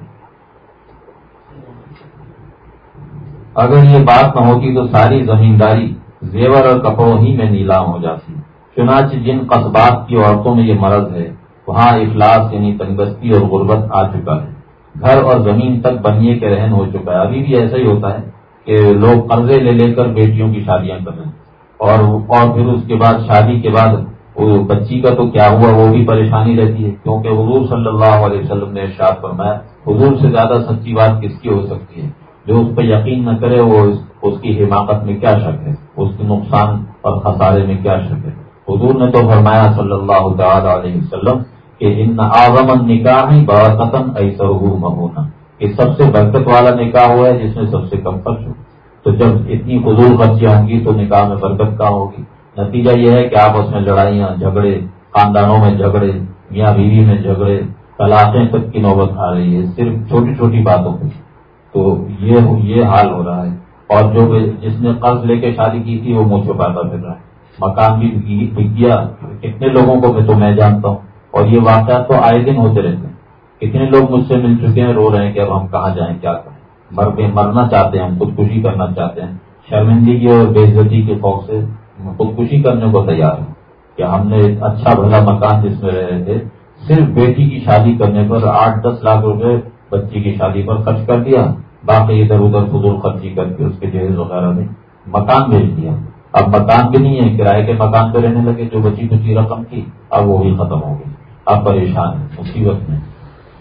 اگر یہ بات نہ ہوتی تو ساری زمینداری زیور اور کپڑوں ہی میں نیلام ہو جاتی. چنانچہ جن قصبات کی عورتوں میں یہ مرض ہے وہاں افلاس یعنی تنگستی اور غربت آ چکا ہے. گھر اور زمین تک بنیے کے رہن ہو چکا ہے. ابھی بھی ایسا ہی ہوتا ہے کہ لوگ قرضے لے لے کر بیٹیوں کی شادیاں کر رہے ہیں، اور اور پھر اس کے بعد شادی کے بعد وہ بچی کا تو کیا ہوا وہ بھی پریشانی رہتی ہے. کیونکہ حضور صلی اللہ علیہ وسلم نے ارشاد فرمایا، حضور سے زیادہ سچی بات کس کی ہو سکتی ہے؟ جو اس پہ یقین نہ کرے وہ اس کی حماقت میں کیا شک ہے، اس کے نقصان اور خسارے میں کیا شک ہے. حضور نے تو فرمایا صلی اللہ تعالی علیہ وسلم کہ ان اعظم النکاح برکۃ ایسرہ مغبونہ، کہ سب سے برکت والا نکاح ہوا ہے جس میں سب سے کم خرچ ہو. تو جب اتنی فضول خرچیاں ہوں گی تو نکاح میں برکت کہاں ہوگی؟ نتیجہ یہ ہے کہ آپس میں لڑائیاں جھگڑے، خاندانوں میں جھگڑے، میاں بیوی میں جھگڑے، طلاقیں تک کی نوبت آ رہی ہے صرف چھوٹی چھوٹی باتوں پہ. تو یہ یہ حال ہو رہا ہے. اور جو جس نے قرض لے کے شادی کی تھی وہ منہ چھپاتا پھر رہا ہے. مکان بھی بک گیا کتنے لوگوں کو تو میں جانتا ہوں، اور یہ واقعات تو آئے دن ہوتے رہتے ہیں. کتنے لوگ مجھ سے مل چکے ہیں، رو رہے ہیں کہ اب ہم کہاں جائیں، کیا کریں. مر کے مرنا چاہتے ہیں، ہم خودکشی کرنا چاہتے ہیں، شرمندگی اور بے عزتی کے خوف سے خودکشی کرنے کو تیار ہیں کہ ہم نے ایک اچھا بھلا مکان جس میں رہ رہے تھے صرف بیٹی کی شادی کرنے پر آٹھ دس لاکھ روپے بچی کی شادی پر خرچ کر دیا، باقی ادھر ادھر فضول خرچی کر کے اس کے جہیز وغیرہ میں مکان بیچ دیا. اب مکان بھی نہیں ہے، کرائے کے مکان پہ رہنے لگے. جو بچی بچی رقم تھی اب وہ بھی ختم ہو گئی. اب پریشان ہے، مصیبت میں.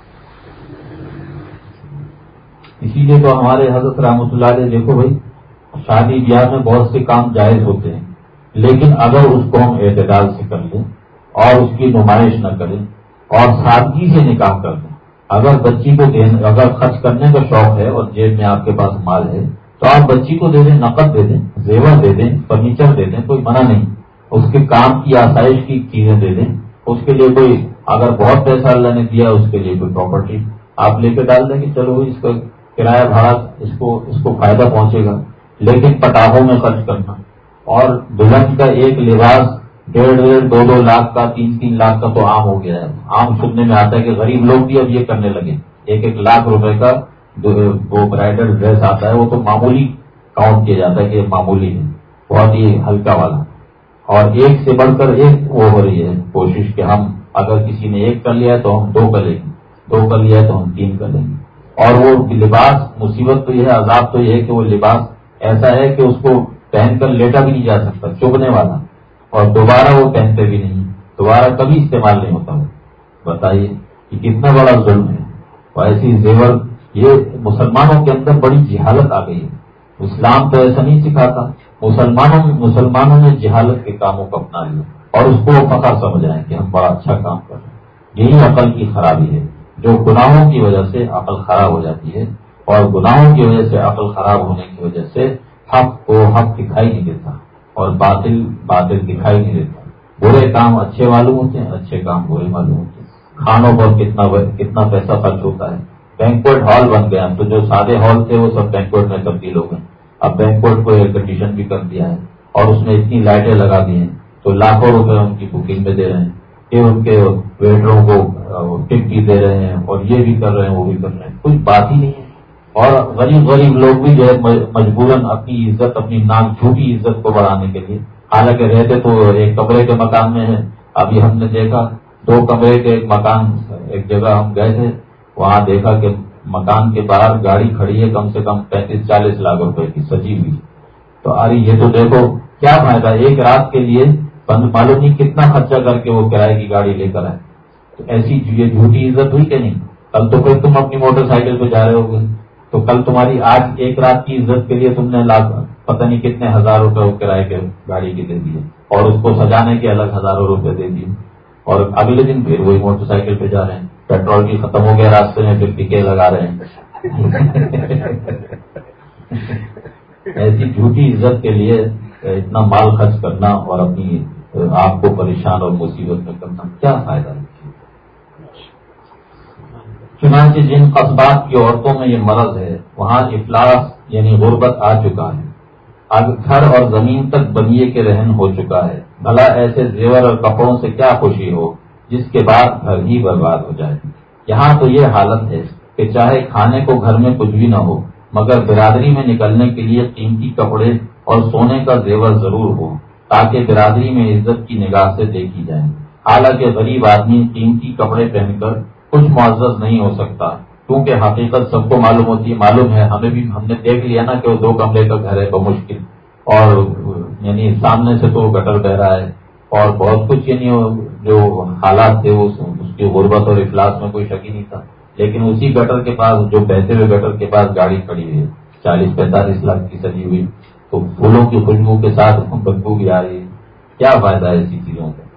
اسی لیے تو ہمارے حضرت رحمۃ اللہ علیہ دیکھو بھائی، شادی بیاہ میں بہت سے کام جائز ہوتے ہیں، لیکن اگر اس کو ہم اعتدال سے کر لیں اور اس کی نمائش نہ کریں اور سادگی سے نکاح کر دیں. اگر بچی کو دین اگر خرچ کرنے کا شوق ہے اور جیب میں آپ کے پاس مال ہے تو آپ بچی کو دے دیں، نقد دے دیں، زیور دے دیں، فرنیچر دے دیں، کوئی منع نہیں. اس کے کام کی آسائش کی چیزیں دے دیں. اس کے لیے کوئی اگر بہت پیسہ اللہ نے دیا اس کے لیے کوئی پراپرٹی آپ لے کے ڈال دیں کہ چلو اس کا کرایہ بھاڑا اس کو اس کو فائدہ پہنچے گا. لیکن پٹاخوں میں خرچ کرنا اور دلہن کا ایک لباس ڈیڑھ ڈیڑھ دو دو لاکھ کا، تین تین لاکھ کا تو عام ہو گیا ہے. عام سننے میں آتا ہے کہ غریب لوگ بھی اب یہ کرنے لگے. ایک ایک لاکھ روپے کا وہ برائڈل ڈریس آتا ہے، وہ تو معمولی کاؤنٹ کیا جاتا ہے کہ معمولی ہے، بہت ہی ہلکا والا. اور ایک سے بڑھ کر ایک وہ ہو رہی ہے کوشش کہ ہم اگر کسی نے ایک کر لیا ہے تو ہم دو کر لیں گے، دو کر لیا ہے تو ہم تین کر لیں گے. اور وہ لباس مصیبت تو یہ ہے، عذاب تو یہ ہے کہ وہ لباس ایسا ہے کہ اس کو پہن کر لیٹا بھی نہیں جا سکتا، چبھنے والا، اور دوبارہ وہ پہنتے بھی نہیں، دوبارہ کبھی استعمال نہیں ہوتا. وہ بتائیے کہ کتنا بڑا ظلم ہے. اور ایسی زیور، یہ مسلمانوں کے اندر بڑی جہالت آ گئی ہے. اسلام تو ایسا نہیں سکھاتا. مسلمانوں مسلمانوں نے جہالت کے کاموں کو اپنا لیا اور اس کو فخر سمجھ رہے ہیں کہ ہم بڑا اچھا کام کر رہے ہیں. یہی عقل کی خرابی ہے. جو گناہوں کی وجہ سے عقل خراب ہو جاتی ہے، اور گناہوں کی وجہ سے عقل خراب ہونے کی وجہ سے حق کو حق دکھائی نہیں دیتا اور باطل باطل دکھائی نہیں دیتا. برے کام اچھے معلوم ہوتے ہیں، اچھے کام برے معلوم ہوتے ہیں. کھانوں پر کتنا کتنا پیسہ خرچ ہوتا ہے. بینکوٹ ہال بن گیا، تو جو سادے ہال تھے وہ سب بینکوٹ میں تبدیل ہو گئے. اب بینکوٹ کو ایئر کنڈیشن بھی کر دیا ہے اور اس میں اتنی لائٹیں لگا دی ہیں تو لاکھوں روپے ان کی بکنگ میں دے رہے ہیں کہ ان کے ویٹروں کو ٹپ بھی دے رہے ہیں اور یہ بھی کر رہے ہیں وہ بھی کر رہے ہیں. کچھ بات ہی نہیں ہے. اور غریب غریب لوگ بھی جو ہے مجبوراً اپنی عزت، اپنی ناک جھوٹی عزت کو بڑھانے کے لیے، حالانکہ رہتے تو ایک کمرے کے مکان میں ہے. ابھی ہم نے دیکھا دو کمرے کے ایک مکان، ایک جگہ ہم گئے تھے، وہاں دیکھا کہ مکان کے باہر گاڑی کھڑی ہے کم سے کم پینتیس چالیس لاکھ روپے کی سجی ہوئی. تو ارے یہ تو دیکھو کیا فائدہ ایک رات کے لیے، معلوم نہیں کتنا خرچہ کر کے وہ کرائے کی گاڑی لے کر آئے. تو ایسی یہ جھوٹی عزت ہوئی کہ نہیں؟ کل تو پھر تم اپنی موٹر سائیکل پہ جا رہے ہو گے تو کل تمہاری آج ایک رات کی عزت کے لیے تم نے لاکھ پتہ نہیں کتنے ہزار روپے وہ کرائے کے گاڑی کے دے دیے اور اس کو سجانے کے الگ ہزاروں روپے دے دیے. اور اگلے دن پھر وہی موٹر سائیکل پہ جا رہے ہیں. پیٹرول بھی ختم ہو گیا راستے میں، پھر ٹکے لگا رہے ہیں. ایسی جھوٹی عزت کے لیے اتنا مال خرچ کرنا اور اپنی آپ کو پریشان اور مصیبت میں کرنا کیا فائدہ ہے؟ چنانچہ جن قصبات کی عورتوں میں یہ مرض ہے وہاں افلاس یعنی غربت آ چکا ہے. اب گھر اور زمین تک بنیے کے رہن ہو چکا ہے. بھلا ایسے زیور اور کپڑوں سے کیا خوشی ہو جس کے بعد گھر ہی برباد ہو جائے. یہاں تو یہ حالت ہے کہ چاہے کھانے کو گھر میں کچھ بھی نہ ہو مگر برادری میں نکلنے کے لیے قیمتی کپڑے اور سونے کا زیور ضرور ہو تاکہ برادری میں عزت کی نگاہ سے دیکھی جائے. حالانکہ غریب آدمی قیمتی کپڑے پہن کر کچھ معزز نہیں ہو سکتا کیونکہ حقیقت سب کو معلوم ہوتی ہے. معلوم ہے ہمیں بھی, ہم نے دیکھ لیا نا کہ وہ دو کمرے کا گھر ہے بمشکل, اور یعنی سامنے سے تو گٹر بہ رہا ہے اور بہت کچھ, یعنی جو حالات تھے اس کی غربت اور افلاس میں کوئی شک ہی نہیں تھا. لیکن اسی گٹر کے پاس, جو بہتے ہوئے گٹر کے پاس گاڑی کھڑی ہے چالیس پینتالیس لاکھ کی سجی ہوئی, تو پھولوں کی خوشبو کے ساتھ بدبو بھی آ رہی ہے. کیا فائدہ ہے ایسی چیزوں کا؟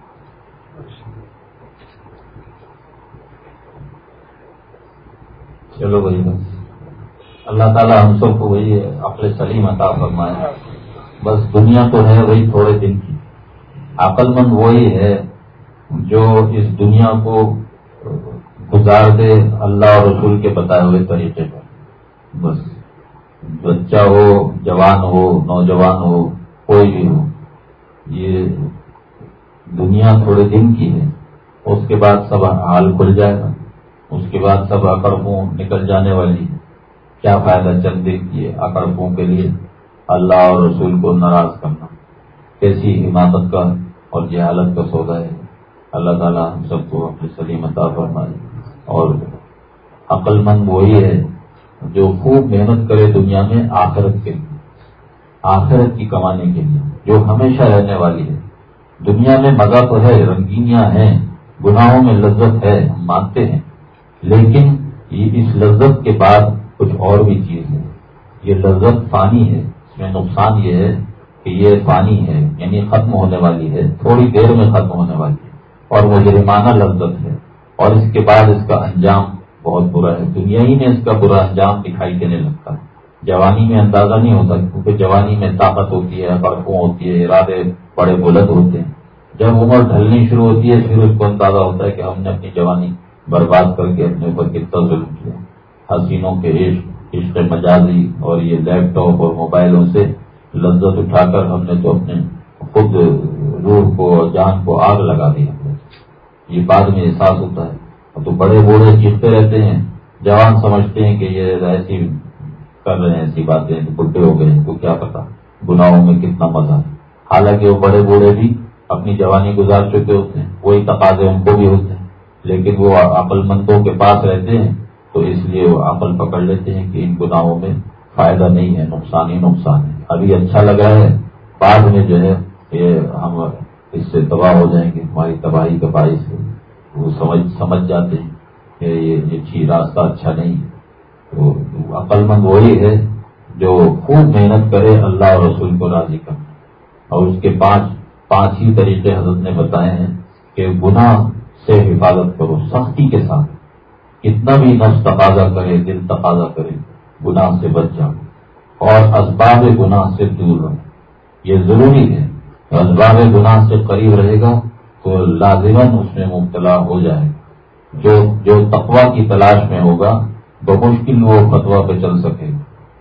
چلو بھائی بس اللہ تعالیٰ ہم سب کو وہی عقل سلیم عطا فرمائے. بس دنیا تو ہے وہی تھوڑے دن کی. عقل مند وہی ہے جو اس دنیا کو گزار دے اللہ اور رسول کے بتائے ہوئے طریقے پر. بس بچہ ہو, جوان ہو, نوجوان ہو, کوئی بھی ہو, یہ دنیا تھوڑے دن کی ہے. اس کے بعد سب حال کھل جائے گا. اس کے بعد سب اکڑپوں نکل جانے والی ہے. کیا فائدہ چند دن کی اکڑپوں کے لیے اللہ اور رسول کو ناراض کرنا؟ کیسی حماقت کا اور جہالت کا سودا ہے. اللہ تعالیٰ ہم سب کو اپنی سلیم عطا فرمائے. اور عقل مند وہی ہے جو خوب محنت کرے دنیا میں آخرت کے لیے, آخرت کی کمانے کے لیے جو ہمیشہ رہنے والی ہے. دنیا میں مزہ تو ہے, رنگینیاں ہیں, گناہوں میں لذت ہے, ہم مانتے ہیں, لیکن یہ اس لذت کے بعد کچھ اور بھی چیز ہے. یہ لذت فانی ہے. اس میں نقصان یہ ہے کہ یہ فانی ہے, یعنی ختم ہونے والی ہے, تھوڑی دیر میں ختم ہونے والی ہے, اور مجرمانہ لذت ہے. اور اس کے بعد اس کا انجام بہت برا ہے. دنیا ہی میں اس کا برا انجام دکھائی دینے لگتا ہے. جوانی میں اندازہ نہیں ہوتا کیونکہ جوانی میں طاقت ہوتی ہے, برفوں ہوتی ہے, ارادے بڑے بلند ہوتے ہیں. جب عمر ڈھلنی شروع ہوتی ہے پھر اس کو اندازہ ہوتا ہے کہ ہم نے اپنی جوانی برباد کر کے اپنے اوپر کتنا ظلم کیا. حسینوں کے عشق, عشق مجازی اور یہ لیپ ٹاپ اور موبائلوں سے لذت اٹھا کر ہم نے تو اپنے خود روح کو اور جان کو آگ لگا دی. یہ بعد میں احساس ہوتا ہے. تو بڑے بوڑھے چیختے رہتے ہیں, جوان سمجھتے ہیں کہ یہ ایسی کر رہے ہیں ایسی باتیں, بڈھے ہو گئے ان کو کیا پتا گناہوں میں کتنا مزہ ہے. حالانکہ وہ بڑے بوڑھے بھی اپنی جوانی گزار چکے ہوتے ہیں, وہی تقاضے ان کو بھی ہوتے ہیں, لیکن وہ عقل مندوں کے پاس رہتے ہیں تو اس لیے وہ عقل پکڑ لیتے ہیں کہ ان گناہوں میں فائدہ نہیں ہے, نقصان ہی نقصان ہے. ابھی اچھا لگ رہا ہے, بعد میں جو ہے یہ ہم اس سے تباہ ہو جائیں گے, ہماری تباہی کا باعث ہے. وہ سمجھ سمجھ جاتے ہیں کہ یہ یہ راستہ اچھا نہیں ہے. تو عقل مند وہی ہے جو خوب محنت کرے اللہ اور رسول کو راضی کرنا. اور اس کے پانچ پانچ ہی طریقے حضرت نے بتائے ہیں کہ گناہ سے حفاظت کرو سختی کے ساتھ. کتنا بھی نفس تقاضا کرے, دل تقاضا کرے, گناہ سے بچ جاؤ اور اسباب گناہ سے دور رہو. یہ ضروری ہے. اسباب گناہ سے قریب رہے گا تو لازماً اس میں مبتلا ہو جائے گا. جو جو تقویٰ کی تلاش میں ہوگا بمشکل وہ فتویٰ پہ چل سکے گا.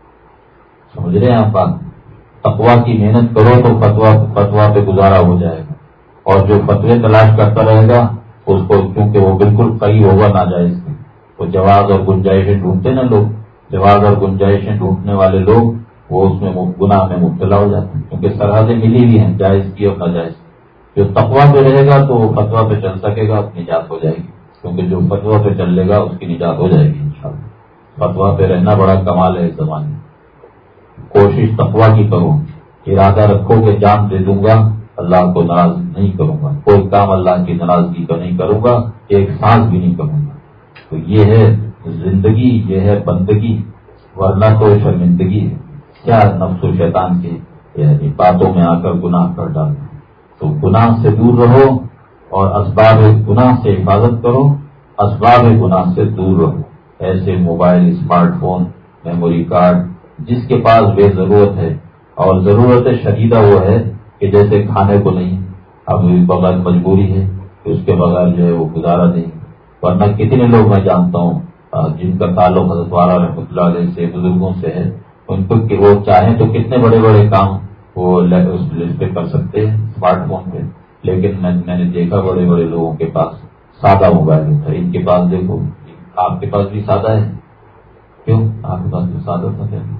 سمجھ رہے ہیں آپ بات؟ تقویٰ کی محنت کرو تو فتویٰ فتویٰ پہ گزارا ہو جائے گا. اور جو فتوے تلاش کرتا رہے گا اس کو, کیونکہ وہ بالکل قریب ہوگا ناجائز کے, وہ جواز اور گنجائشیں ڈھونڈتے نا لوگ, جواز اور گنجائشیں ڈھونڈنے والے لوگ وہ اس میں گناہ میں مبتلا ہو جاتے ہیں کیونکہ سرحدیں ملی ہوئی ہیں جائز کی اور ناجائز کی. جو تقویٰ پہ رہے گا تو وہ فتویٰ پہ چل سکے گا, نجات ہو جائے گی. کیونکہ جو فتویٰ پہ چل لے گا اس کی نجات ہو جائے گی انشاءاللہ. فتویٰ پہ رہنا بڑا کمال ہے اس زمانے میں. کوشش تقویٰ کی کرو, ارادہ رکھو کہ جان دے دوں گا, اللہ کو ناراض نہیں کروں گا, کوئی کام اللہ کی ناراضگی کا نہیں کروں گا, ایک سانس بھی نہیں کروں گا. تو یہ ہے زندگی, یہ ہے بندگی, ورنہ تو شرمندگی ہے. کیا نفس و شیطان کی یعنی باتوں میں آ کر گناہ کر ڈالنا. تو گناہ سے دور رہو اور اسباب گناہ سے حفاظت کرو, اسباب گناہ سے دور رہو. ایسے mobile, smart phone, memory card, جس کے پاس بے ضرورت ہے، اور ضرورت شدیدہ وہ ہے کہ جیسے کھانے کو نہیں، اب بغیر مجبوری ہے کہ اس کے بغیر جو ہے وہ گزارا نہیں. ورنہ کتنے لوگ میں جانتا ہوں جن کا تعلق حضرت والا رحمۃ اللہ علیہ سے، بزرگوں سے ہے، ان کو کہ وہ چاہیں تو کتنے بڑے بڑے کام وہ اس لسٹ پہ کر سکتے ہیں اسمارٹ فون پہ، لیکن میں میں نے دیکھا بڑے بڑے لوگوں کے پاس سادہ موبائل ہوتا ہے. ان کے پاس دیکھو، آپ کے پاس بھی سادہ ہے، کیوں آپ کے پاس بھی سادہ تھا کیا؟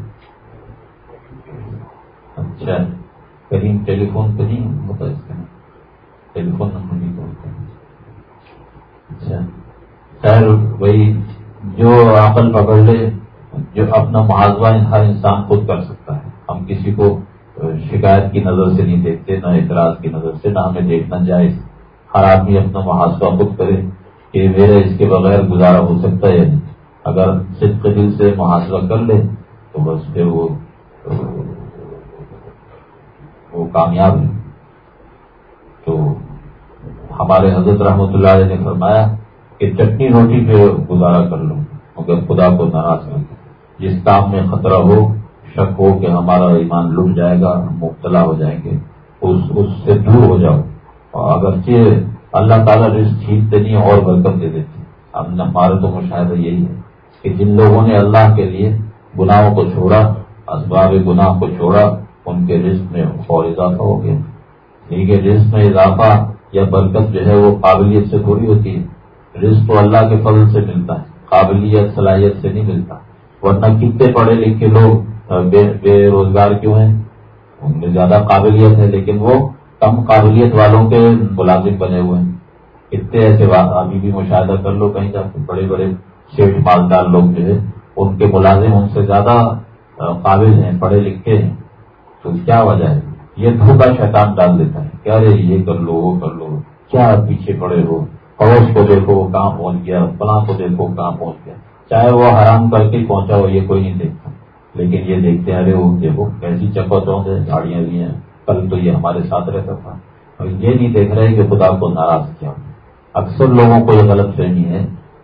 اچھا، کہیں ٹیلی فون پہ نہیں ہوتا اس کا ٹیلی فون نمبر نہیں ہوتا. اچھا خیر، وہی جو عقل پکڑ لے، جو اپنا محاذہ ہر انسان خود کر سکتا ہے. ہم کسی کو شکایت کی نظر سے نہیں دیکھتے، نہ اعتراض کی نظر سے، نہ ہمیں دیکھنا جائز. ہر آدمی اپنا محاسبہ خود کرے کہ میرے اس کے بغیر گزارا ہو سکتا ہے یا نہیں. اگر صدق دل سے محاسبہ کر لے تو بس پھر وہ وہ کامیاب ہے. تو ہمارے حضرت رحمۃ اللہ علیہ نے فرمایا کہ چٹنی روٹی پہ گزارا کر لو مگر خدا کو ناراض کر لو. جس کام میں خطرہ ہو، شک ہو کہ ہمارا ایمان لٹ جائے گا، ہم مبتلا ہو جائیں گے، اس اس سے دور ہو جاؤ. اور اگرچہ اللہ تعالیٰ رزق چھینتے نہیں اور برکت دے دیتے. ہم نے ہمارا تو مشاہدہ یہی ہے کہ جن لوگوں نے اللہ کے لیے گناہوں کو چھوڑا، اسباب گناہ کو چھوڑا، ان کے رزق میں اور اضافہ ہو گیا. ٹھیک ہے، رزق میں اضافہ یا برکت جو ہے وہ قابلیت سے تھوڑی ہوتی ہے. رزق تو اللہ کے فضل سے ملتا ہے، قابلیت صلاحیت سے نہیں ملتا. ورنہ کتنے پڑھے لکھے لوگ بے, بے روزگار کیوں ہیں؟ ان میں زیادہ قابلیت ہے لیکن وہ کم قابلیت والوں کے ملازم بنے ہوئے ہیں. کتنے ایسے ابھی بھی مشاہدہ کر لو کہیں جا کے، بڑے بڑے سیٹ مالدار لوگ جو ہے ان کے ملازم ان سے زیادہ قابل ہیں، پڑھے لکھے ہیں. تو کیا وجہ ہے؟ یہ دھوکہ شیطان ڈال دیتا ہے کہ ارے یہ کر لو وہ کر لو، کیا پیچھے پڑے ہو، پڑوس کو دیکھو وہ کہاں پہنچ گیا، فلاں کو دیکھو کہاں پہنچ گیا. چاہے وہ حرام کر کے پہنچا ہو یہ کوئی نہیں دیکھتا، لیکن یہ دیکھتے ہیں ارے وہ دیکھو کیسی چپا چوند ہے، گاڑیاں بھی ہیں، کل تو یہ ہمارے ساتھ رہتا تھا. اور یہ نہیں دیکھ رہے کہ خدا کو ناراض کیا. اکثر لوگوں کو یہ غلط فہمی ہے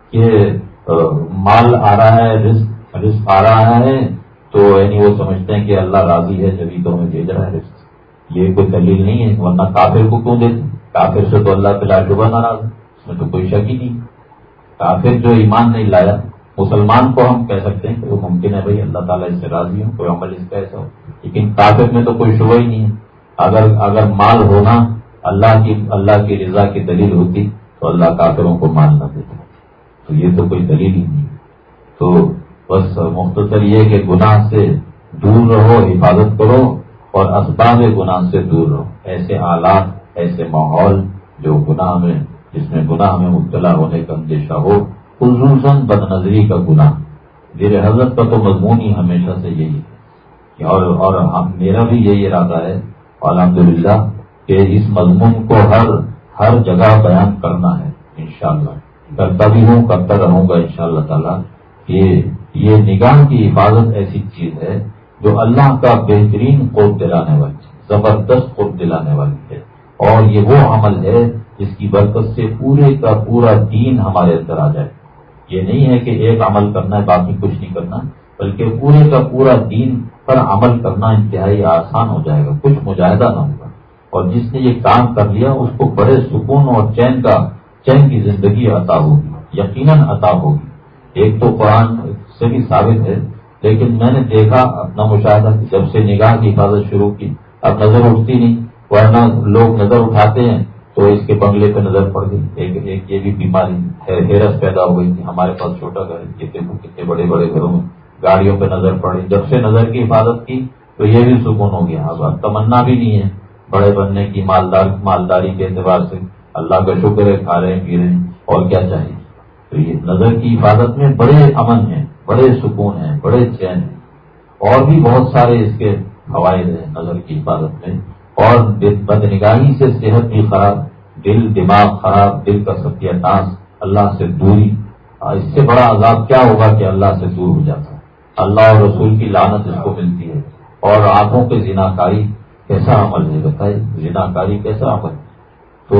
کہ مال آ رہا ہے، رزق رزق آ رہا ہے تو یعنی وہ سمجھتے ہیں کہ اللہ راضی ہے جبھی تو ہمیں بھیج رہا ہے رزق. یہ کوئی دلیل نہیں ہے، ورنہ کافر کو کیوں دیتے؟ کافر سے تو اللہ بلا شبہ ناراض ہے، اس میں تو کوئی شک ہی نہیں. کافر جو ایمان نہیں لایا، مسلمان کو ہم کہہ سکتے ہیں کہ وہ ممکن ہے بھائی اللہ تعالیٰ اس سے راضی ہو، کوئی عمل اس کا ایسا ہو، لیکن کافر میں تو کوئی شبہ ہی نہیں ہے. اگر اگر مال ہونا اللہ کی اللہ کی رضا کی دلیل ہوتی تو اللہ کافروں کو مال نہ دیتا. تو یہ تو کوئی دلیل ہی نہیں. تو بس مختصر یہ کہ گناہ سے دور رہو، حفاظت کرو، اور اسباب گناہ سے دور رہو. ایسے حالات، ایسے ماحول جو گناہ میں جس میں گناہ میں مبتلا ہونے کا اندیشہ ہو، خصوصاً بد نظری کا گناہ. میرے حضرت کا تو مضمون ہی ہمیشہ سے یہی ہے، اور اور ہم میرا بھی یہی ارادہ ہے الحمدللہ کہ اس مضمون کو ہر ہر جگہ بیان کرنا ہے. انشاءاللہ کرتا بھی ہوں، کرتا رہوں گا انشاءاللہ تعالیٰ. یہ یہ نگاہ کی حفاظت ایسی چیز ہے جو اللہ کا بہترین قرب دلانے والی ہے، زبردست قرب دلانے والی ہے. اور یہ وہ عمل ہے جس کی برکت سے پورے کا پورا دین ہمارے اندر آ جائے. یہ نہیں ہے کہ ایک عمل کرنا ہے باقی کچھ نہیں کرنا، بلکہ پورے کا پورا دین پر عمل کرنا انتہائی آسان ہو جائے گا، کچھ مجاہدہ نہ ہوگا. اور جس نے یہ کام کر لیا اس کو بڑے سکون اور چین کا چین کی زندگی عطا ہوگی، یقیناً عطا ہوگی. ایک تو قرآن سے بھی ثابت ہے، لیکن میں نے دیکھا اپنا مشاہدہ، جب سے نگاہ کی حفاظت شروع کی اب نظر اٹھتی نہیں. ورنہ لوگ نظر اٹھاتے ہیں تو اس کے بنگلے پہ نظر پڑ گئی. ایک ایک یہ بھی بیماری ہے، ہیرس پیدا ہو گئی. ہمارے پاس چھوٹا گھر ہے، یہ دیکھو کتنے بڑے بڑے گھروں میں گاڑیوں پہ نظر پڑی. جب سے نظر کی حفاظت کی تو یہ بھی سکون ہو گیا. اب اب تمنا بھی نہیں ہے بڑے بننے کی، مالدار مالداری کے اعتبار سے اللہ کا شکر ہے، کھا رہے ہیں پی رہے ہیں، اور کیا چاہیے. تو یہ نظر کی حفاظت میں بڑے امن ہیں، بڑے سکون ہیں، بڑے چین ہیں. اور بھی بہت سارے اس کے فوائد ہیں نظر کی حفاظت میں. اور بدنگاہی سے صحت بھی خراب، دل دماغ خراب، دل کا ستیہ ناش، اللہ سے دوری. اس سے بڑا عذاب کیا ہوگا کہ اللہ سے دور ہو جاتا ہے. اللہ اور رسول کی لعنت اس کو ملتی ہے. اور آنکھوں کے زناکاری کیسا عمل ہے بتائیے، زناکاری کیسا عمل ہے. تو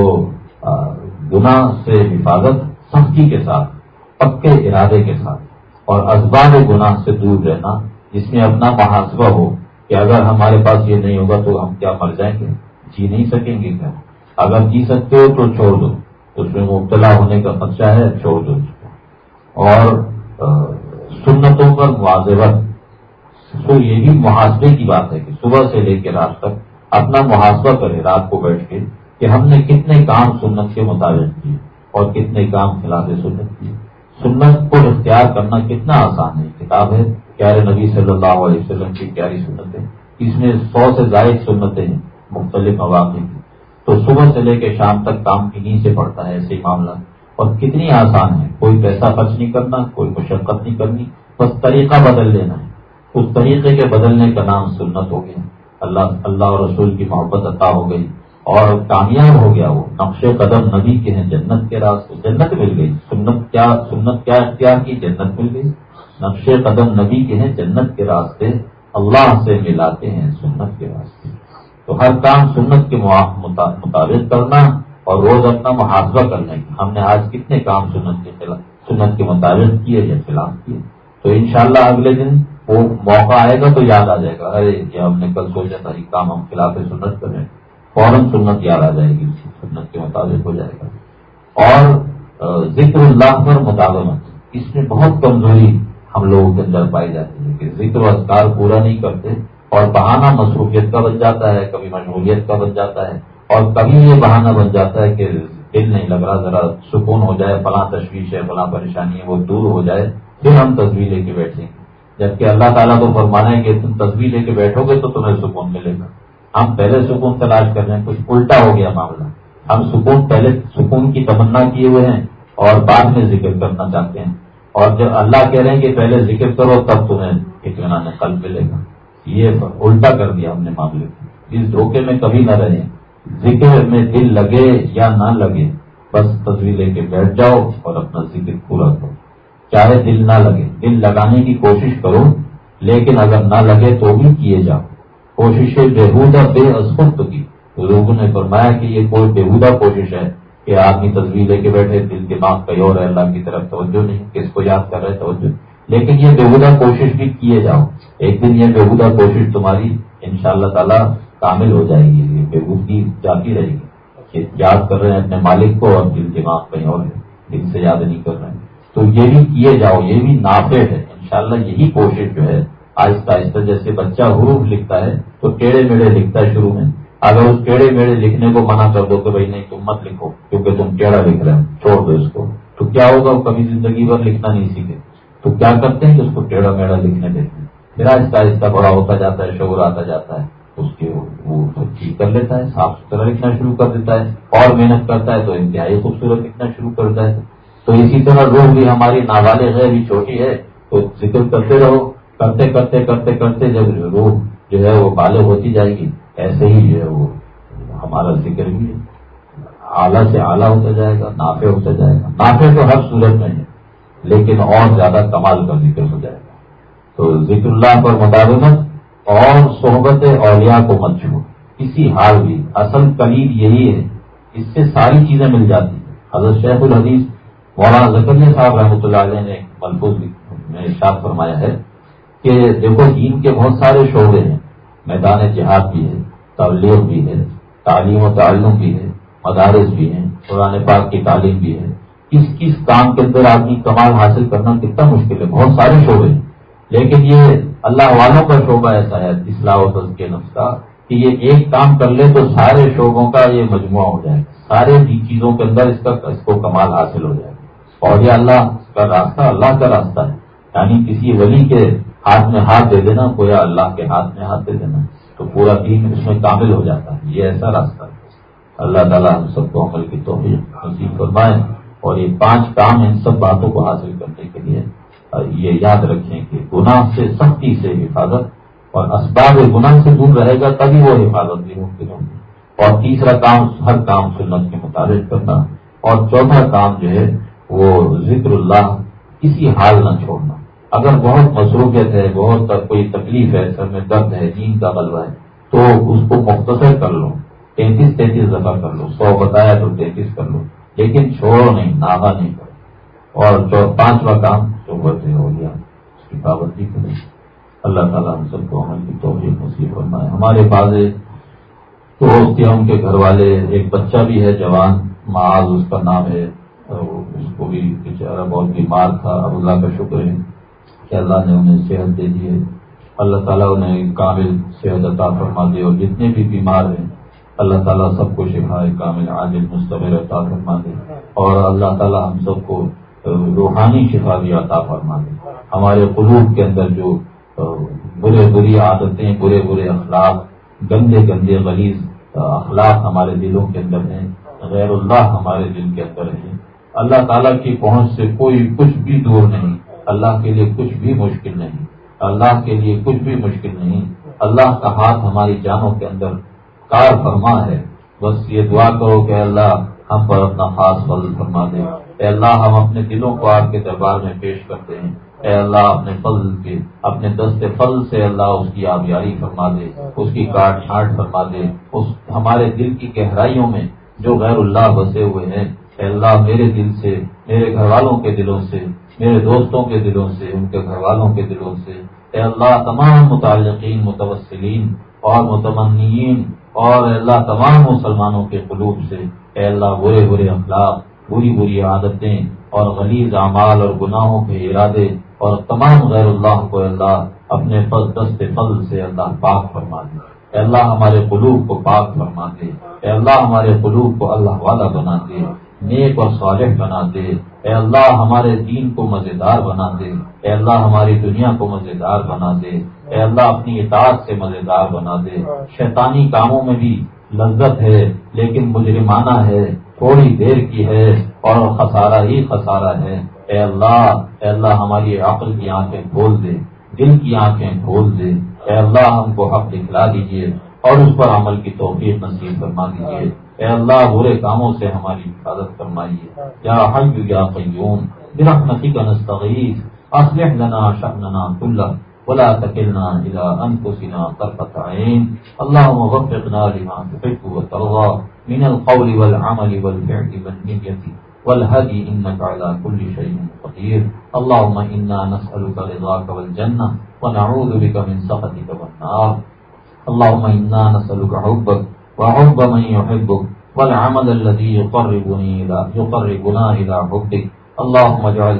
گناہ سے حفاظت سختی کے ساتھ، پکے ارادے کے ساتھ، اور اسباب گناہ سے دور رہنا جس میں اپنا محاسبہ ہو کہ اگر ہمارے پاس یہ نہیں ہوگا تو ہم کیا مر جائیں گے، جی نہیں سکیں گے کیا؟ اگر جی سکتے ہو تو چھوڑ دو، اس میں مبتلا ہونے کا خدشہ ہے، چھوڑ دو اس کو۔ اور سنتوں پر مواظبت، تو یہ بھی محاسبے کی بات ہے کہ صبح سے لے کے رات تک اپنا محاسبہ کرے رات کو بیٹھ کے کہ ہم نے کتنے کام سنت کے مطابق کیے اور کتنے کام خلاف سنت کیے۔ سنت کو اختیار کرنا کتنا آسان ہے، کتاب ہے پیارے نبی صلی اللہ علیہ وسلم کی پیاری سنتیں، اس میں سو سے زائد سنتیں ہیں مختلف مواقع کی، تو صبح سے لے کے شام تک کام کنہیں سے پڑتا ہے ایسے ہی معاملہ، اور کتنی آسان ہے، کوئی پیسہ خرچ نہیں کرنا، کوئی مشقت نہیں کرنی، بس طریقہ بدل لینا ہے۔ اس طریقے کے بدلنے کا نام سنت ہو گیا، اللہ اللہ اور رسول کی محبت عطا ہو گئی اور کامیاب ہو گیا وہ۔ نقش قدم نبی کے ہیں جنت کے راستے، جنت مل گئی۔ سنت کیا سنت کیا اختیار کی، جنت مل گئی۔ نقش قدم نبی کے ہیں جنت کے راستے، اللہ سے ملاتے ہیں سنت کے راستے۔ تو ہر کام سنت کے مطابق کرنا اور روز اپنا محاسبہ کرنا کہ ہم نے آج کتنے کام سنت کے خلاف سنت کے مطابق کیے یا خلاف کیے، تو انشاءاللہ اگلے دن وہ موقع آئے گا تو یاد آ جائے گا، ارے یہ ہم نے کل سوچا تھا یہ کام ہم خلاف سنت کریں، فوراً سنت یاد آ جائے گی، سنت کے مطابق ہو جائے گا۔ اور ذکر اللہ پر مطابقت، اس میں بہت کمزوری ہم لوگوں کے اندر پائی جاتی ہے کہ ذکر و اذکار پورا نہیں کرتے اور بہانہ مصروفیت کا بن جاتا ہے، کبھی مشغولیت کا بن جاتا ہے، اور کبھی یہ بہانہ بن جاتا ہے کہ دل نہیں لگ رہا، ذرا سکون ہو جائے، فلاں تشویش ہے، فلاں پریشانی ہے، وہ دور ہو جائے، پھر ہم تصویر لے کے بیٹھیں گے۔ جبکہ اللہ تعالیٰ تو فرمانا ہے کہ تم تصویر لے کے بیٹھو گے تو تمہیں سکون ملے گا۔ ہم پہلے سکون تلاش کر رہے ہیں، کچھ الٹا ہو گیا معاملہ۔ ہم سکون پہلے سکون کی تمنا کیے ہوئے ہیں اور بعد میں ذکر کرنا چاہتے ہیں، اور جب اللہ کہہ رہے ہیں کہ پہلے ذکر کرو تب تمہیں اطمینان قلب ملے گا، یہ الٹا کر دیا ہم نے معاملے کو۔ اس دھوکے میں کبھی نہ رہیں، ذکر میں دل لگے یا نہ لگے، بس تصویر لے کے بیٹھ جاؤ اور اپنا ذکر پورا کرو، چاہے دل نہ لگے، دل لگانے کی کوشش کرو، لیکن اگر نہ لگے تو بھی کیے جاؤ۔ کوششیں بےہودہ بے ازخت کی، لوگوں نے فرمایا کہ یہ کوئی بےہودہ کوشش ہے کہ آدمی تصویر لے کے بیٹھے، دل دماغ کہیں اور ہے، اللہ کی طرف توجہ نہیں، کس کو یاد کر رہے توجہ، لیکن یہ بےہودہ کوشش بھی کیے جاؤ، ایک دن یہ بےہودہ کوشش تمہاری انشاءاللہ تعالی کامل ہو جائے گی، یہ بےہودگی جاتی رہے گی کہ یاد کر رہے ہیں اپنے مالک کو اور دل دماغ کہیں اور ہے، دل سے یاد نہیں کر رہے ہیں، تو یہ بھی کیے جاؤ، یہ بھی نافع ہے انشاءاللہ۔ یہی کوشش جو ہے آہستہ آہستہ، جیسے بچہ حروف لکھتا ہے تو ٹیڑھے میڑھے لکھتا ہے شروع میں، اگر اس ٹیڑھے میڑھے لکھنے کو منع کر دو کہ بھائی نہیں تم مت لکھو کیونکہ تم ٹیڑھا لکھ رہے ہو، چھوڑ دو اس کو، تو کیا ہوگا، وہ کبھی زندگی بھر لکھنا نہیں سیکھے۔ تو کیا کرتے ہیں کہ اس کو ٹیڑھا میڑھا لکھنے دیتے ہیں، پھر آہستہ آہستہ بڑا ہوتا جاتا ہے، شعور آتا جاتا ہے، اس کے وہ ٹھیک کر لیتا ہے، صاف ستھرا لکھنا شروع کر دیتا ہے، اور محنت کرتا ہے تو انتہائی خوبصورت لکھنا شروع کر دیتا ہے۔ تو اسی طرح روح بھی ہماری نابالغ ہے، بھی چھوٹی ہے، تو ذکر کرتے رہو، کرتے کرتے کرتے کرتے جب روح جو ہے وہ بالغ ہوتی جائے گی، ایسے ہی جو ہے وہ ہمارا ذکر بھی اعلیٰ سے اعلیٰ ہوتا جائے گا، نافع ہوتا جائے گا۔ نافع تو ہر صورت میں ہے، لیکن اور زیادہ کمال کا ذکر ہو جائے گا۔ تو ذکر اللہ پر مداومت اور صحبت اولیاء کو مت چھوڑو کسی حال بھی، اصل کلید یہی ہے، اس سے ساری چیزیں مل جاتی ہیں۔ حضرت شیخ الحدیث مولانا زکریا صاحب رحمۃ اللہ علیہ نے ایک ملفوظ میں ارشاد فرمایا ہے کہ دیکھو دین کے بہت سارے شعبے ہیں، میدان جہاد بھی ہے، تبلیغ بھی ہے، تعلیم و تعلم بھی ہے، مدارس بھی ہیں، قرآن پاک کی تعلیم بھی ہے، کس کس کام کے اندر آدمی کمال حاصل کرنا کتنا مشکل ہے، بہت سارے شعبے ہیں، لیکن یہ اللہ والوں کا شعبہ ایسا ہے اصلاح و تزکیہ نفس کا کہ یہ ایک کام کر لے تو سارے شعبوں کا یہ مجموعہ ہو جائے گا، سارے چیزوں کے اندر اس کا اس کو کمال حاصل ہو جائے گا۔ اور یہ اللہ کا راستہ اللہ کا راستہ ہے، یعنی کسی ولی کے ہاتھ میں ہاتھ دے دینا گویا اللہ کے ہاتھ میں ہاتھ دے دینا، تو پورا دین اس میں کامل ہو جاتا ہے، یہ ایسا راستہ ہے۔ اللہ تعالیٰ ہم سب کو عمل کی توفیق نصیب فرمائے، اور یہ پانچ کام ان سب باتوں کو حاصل کرنے کے لیے یہ یاد رکھیں کہ گناہ سے سختی سے حفاظت، اور اسباب گناہ سے دور رہے گا تبھی وہ حفاظت بھی ممکن ہوگی، اور تیسرا کام ہر کام سنت کے مطابق کرنا، اور چوتھا کام جو ہے وہ ذکر اللہ کسی حال نہ چھوڑنا۔ اگر بہت مصروفیت ہے، بہت کوئی تکلیف ہے، سر میں درد ہے، نیند کا غلبہ ہے، تو اس کو مختصر کر لو، تینتیس تینتیس دفعہ کر لو، سو بتایا تو تینتیس کر لو، لیکن چھوڑو نہیں، ناغا نہیں کرو۔ اور جو پانچواں کام صحبت اولیاء، اس کی پابندی کرو۔ اللہ تعالیٰ ہم سب کو عمل کی توفیق نصیب فرمائے. ہمارے بعض دوست یا ان کے گھر والے، ایک بچہ بھی ہے جوان، معاذ اس کا نام ہے، اس کو بھی بیچارہ بہت بیمار تھا. اب اللہ کا شکر ہے کہ اللہ نے انہیں صحت دے دی ہے. اللہ تعالیٰ انہیں کامل صحت عطا فرما دے، اور جتنے بھی بیمار ہیں اللہ تعالیٰ سب کو شفا کامل عاجل مستمر عطا فرما دے، اور اللہ تعالیٰ ہم سب کو روحانی شفا بھی عطا فرما دے. ہمارے قلوب کے اندر جو برے بری عادتیں، برے برے اخلاق، گندے گندے غلیظ اخلاق ہمارے دلوں کے اندر ہیں، غیر اللہ ہمارے دل کے اندر ہے، اللہ تعالیٰ کی پہنچ سے کوئی کچھ بھی دور نہیں. اللہ کے لیے کچھ بھی مشکل نہیں، اللہ کے لیے کچھ بھی مشکل نہیں. اللہ کا ہاتھ ہماری جانوں کے اندر کار فرما ہے. بس یہ دعا کرو کہ اللہ ہم پر اپنا خاص فضل فرما دے. اے اللہ ہم اپنے دلوں کو آپ کے دربار میں پیش کرتے ہیں. اے اللہ اپنے فضل کے، اپنے دست فضل سے اللہ اس کی آبیاری فرما دے، اس کی کاٹ چھانٹ فرما دے. اس ہمارے دل کی گہرائیوں میں جو غیر اللہ بسے ہوئے ہیں، اے اللہ میرے دل سے، میرے گھر والوں کے دلوں سے، میرے دوستوں کے دلوں سے، ان کے گھر والوں کے دلوں سے، اے اللہ تمام متعلقین، متوسلین اور متمنین، اور اے اللہ تمام مسلمانوں کے قلوب سے اے اللہ برے برے اخلاق، بری بری عادتیں اور غلیظ اعمال اور گناہوں کے ارادے اور تمام غیر اللہ کو اے اللہ اپنے دست فضل سے اللہ پاک فرما دے. اے اللہ ہمارے قلوب کو پاک فرما دے. اے اللہ ہمارے قلوب کو اللہ والا بنا دے، نیک اور صالح بنا دے. اے اللہ ہمارے دین کو مزیدار بنا دے. اے اللہ ہماری دنیا کو مزیدار بنا دے. اے اللہ اپنی اطاعت سے مزیدار بنا دے. شیطانی کاموں میں بھی لذت ہے لیکن مجرمانہ ہے، تھوڑی دیر کی ہے اور خسارہ ہی خسارہ ہے. اے اللہ اے اللہ ہماری عقل کی آنکھیں کھول دے، دل کی آنکھیں کھول دے. اے اللہ ہم کو حق دکھلا دیجیے اور اس پر عمل کی توفیق نصیب فرما دیجیے. اے اللہ برے کاموں سے ہماری حفاظت فرمائیے. یا حی یا قیوم برحمتک نستغیث اصلح لنا شأننا كله ولا تكلنا إلى أنفسنا طرفة عين. اللهم وفقنا لما تحب وترضى من القول والعمل والفعل والنية والهدي إنك على كل شيء قدير. اللهم إنا نسألك رضاك والجنة ونعوذ بك من سخطك والنار. اللهم إنا نسألك حبك وحب من يحبك والعمل الذي يقربني إلى يقربنا إلى حبك. اللهم اجعل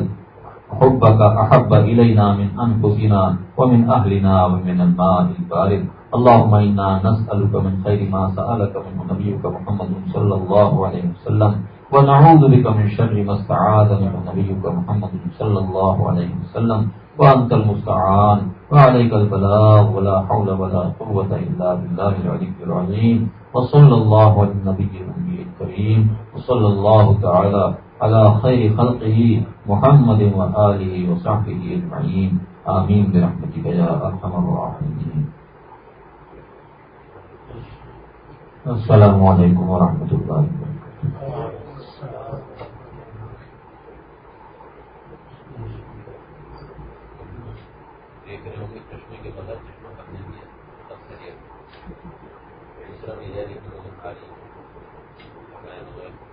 حبك أحب إلينا من أنفسنا ومن أهلنا ومن الماء البارد. اللهم إنا نسألك من خير ما سألك منه نبيك محمد صلى الله عليه وسلم ونعوذ بك من شر ما استعاذ منه نبيك محمد صلى الله عليه وسلم وأنت المستعان وعليك البلاغ ولا حول ولا قوة إلا بالله العلي العظيم. وصلى الله على النبي الأمي الكريم وصلى الله تعالى على خير خلقه محمد وآله وصحبه أجمعين. آمين برحمتك يا أرحم الراحمين. السلام علیکم ورحمۃ اللہ وبرکاتہ. دیکھ رہے ہوں گے چشمے کے بغیر چشمہ کرنے کی اکثریت دوسرا بھی ہے لیکن وہ کھا رہی ہے.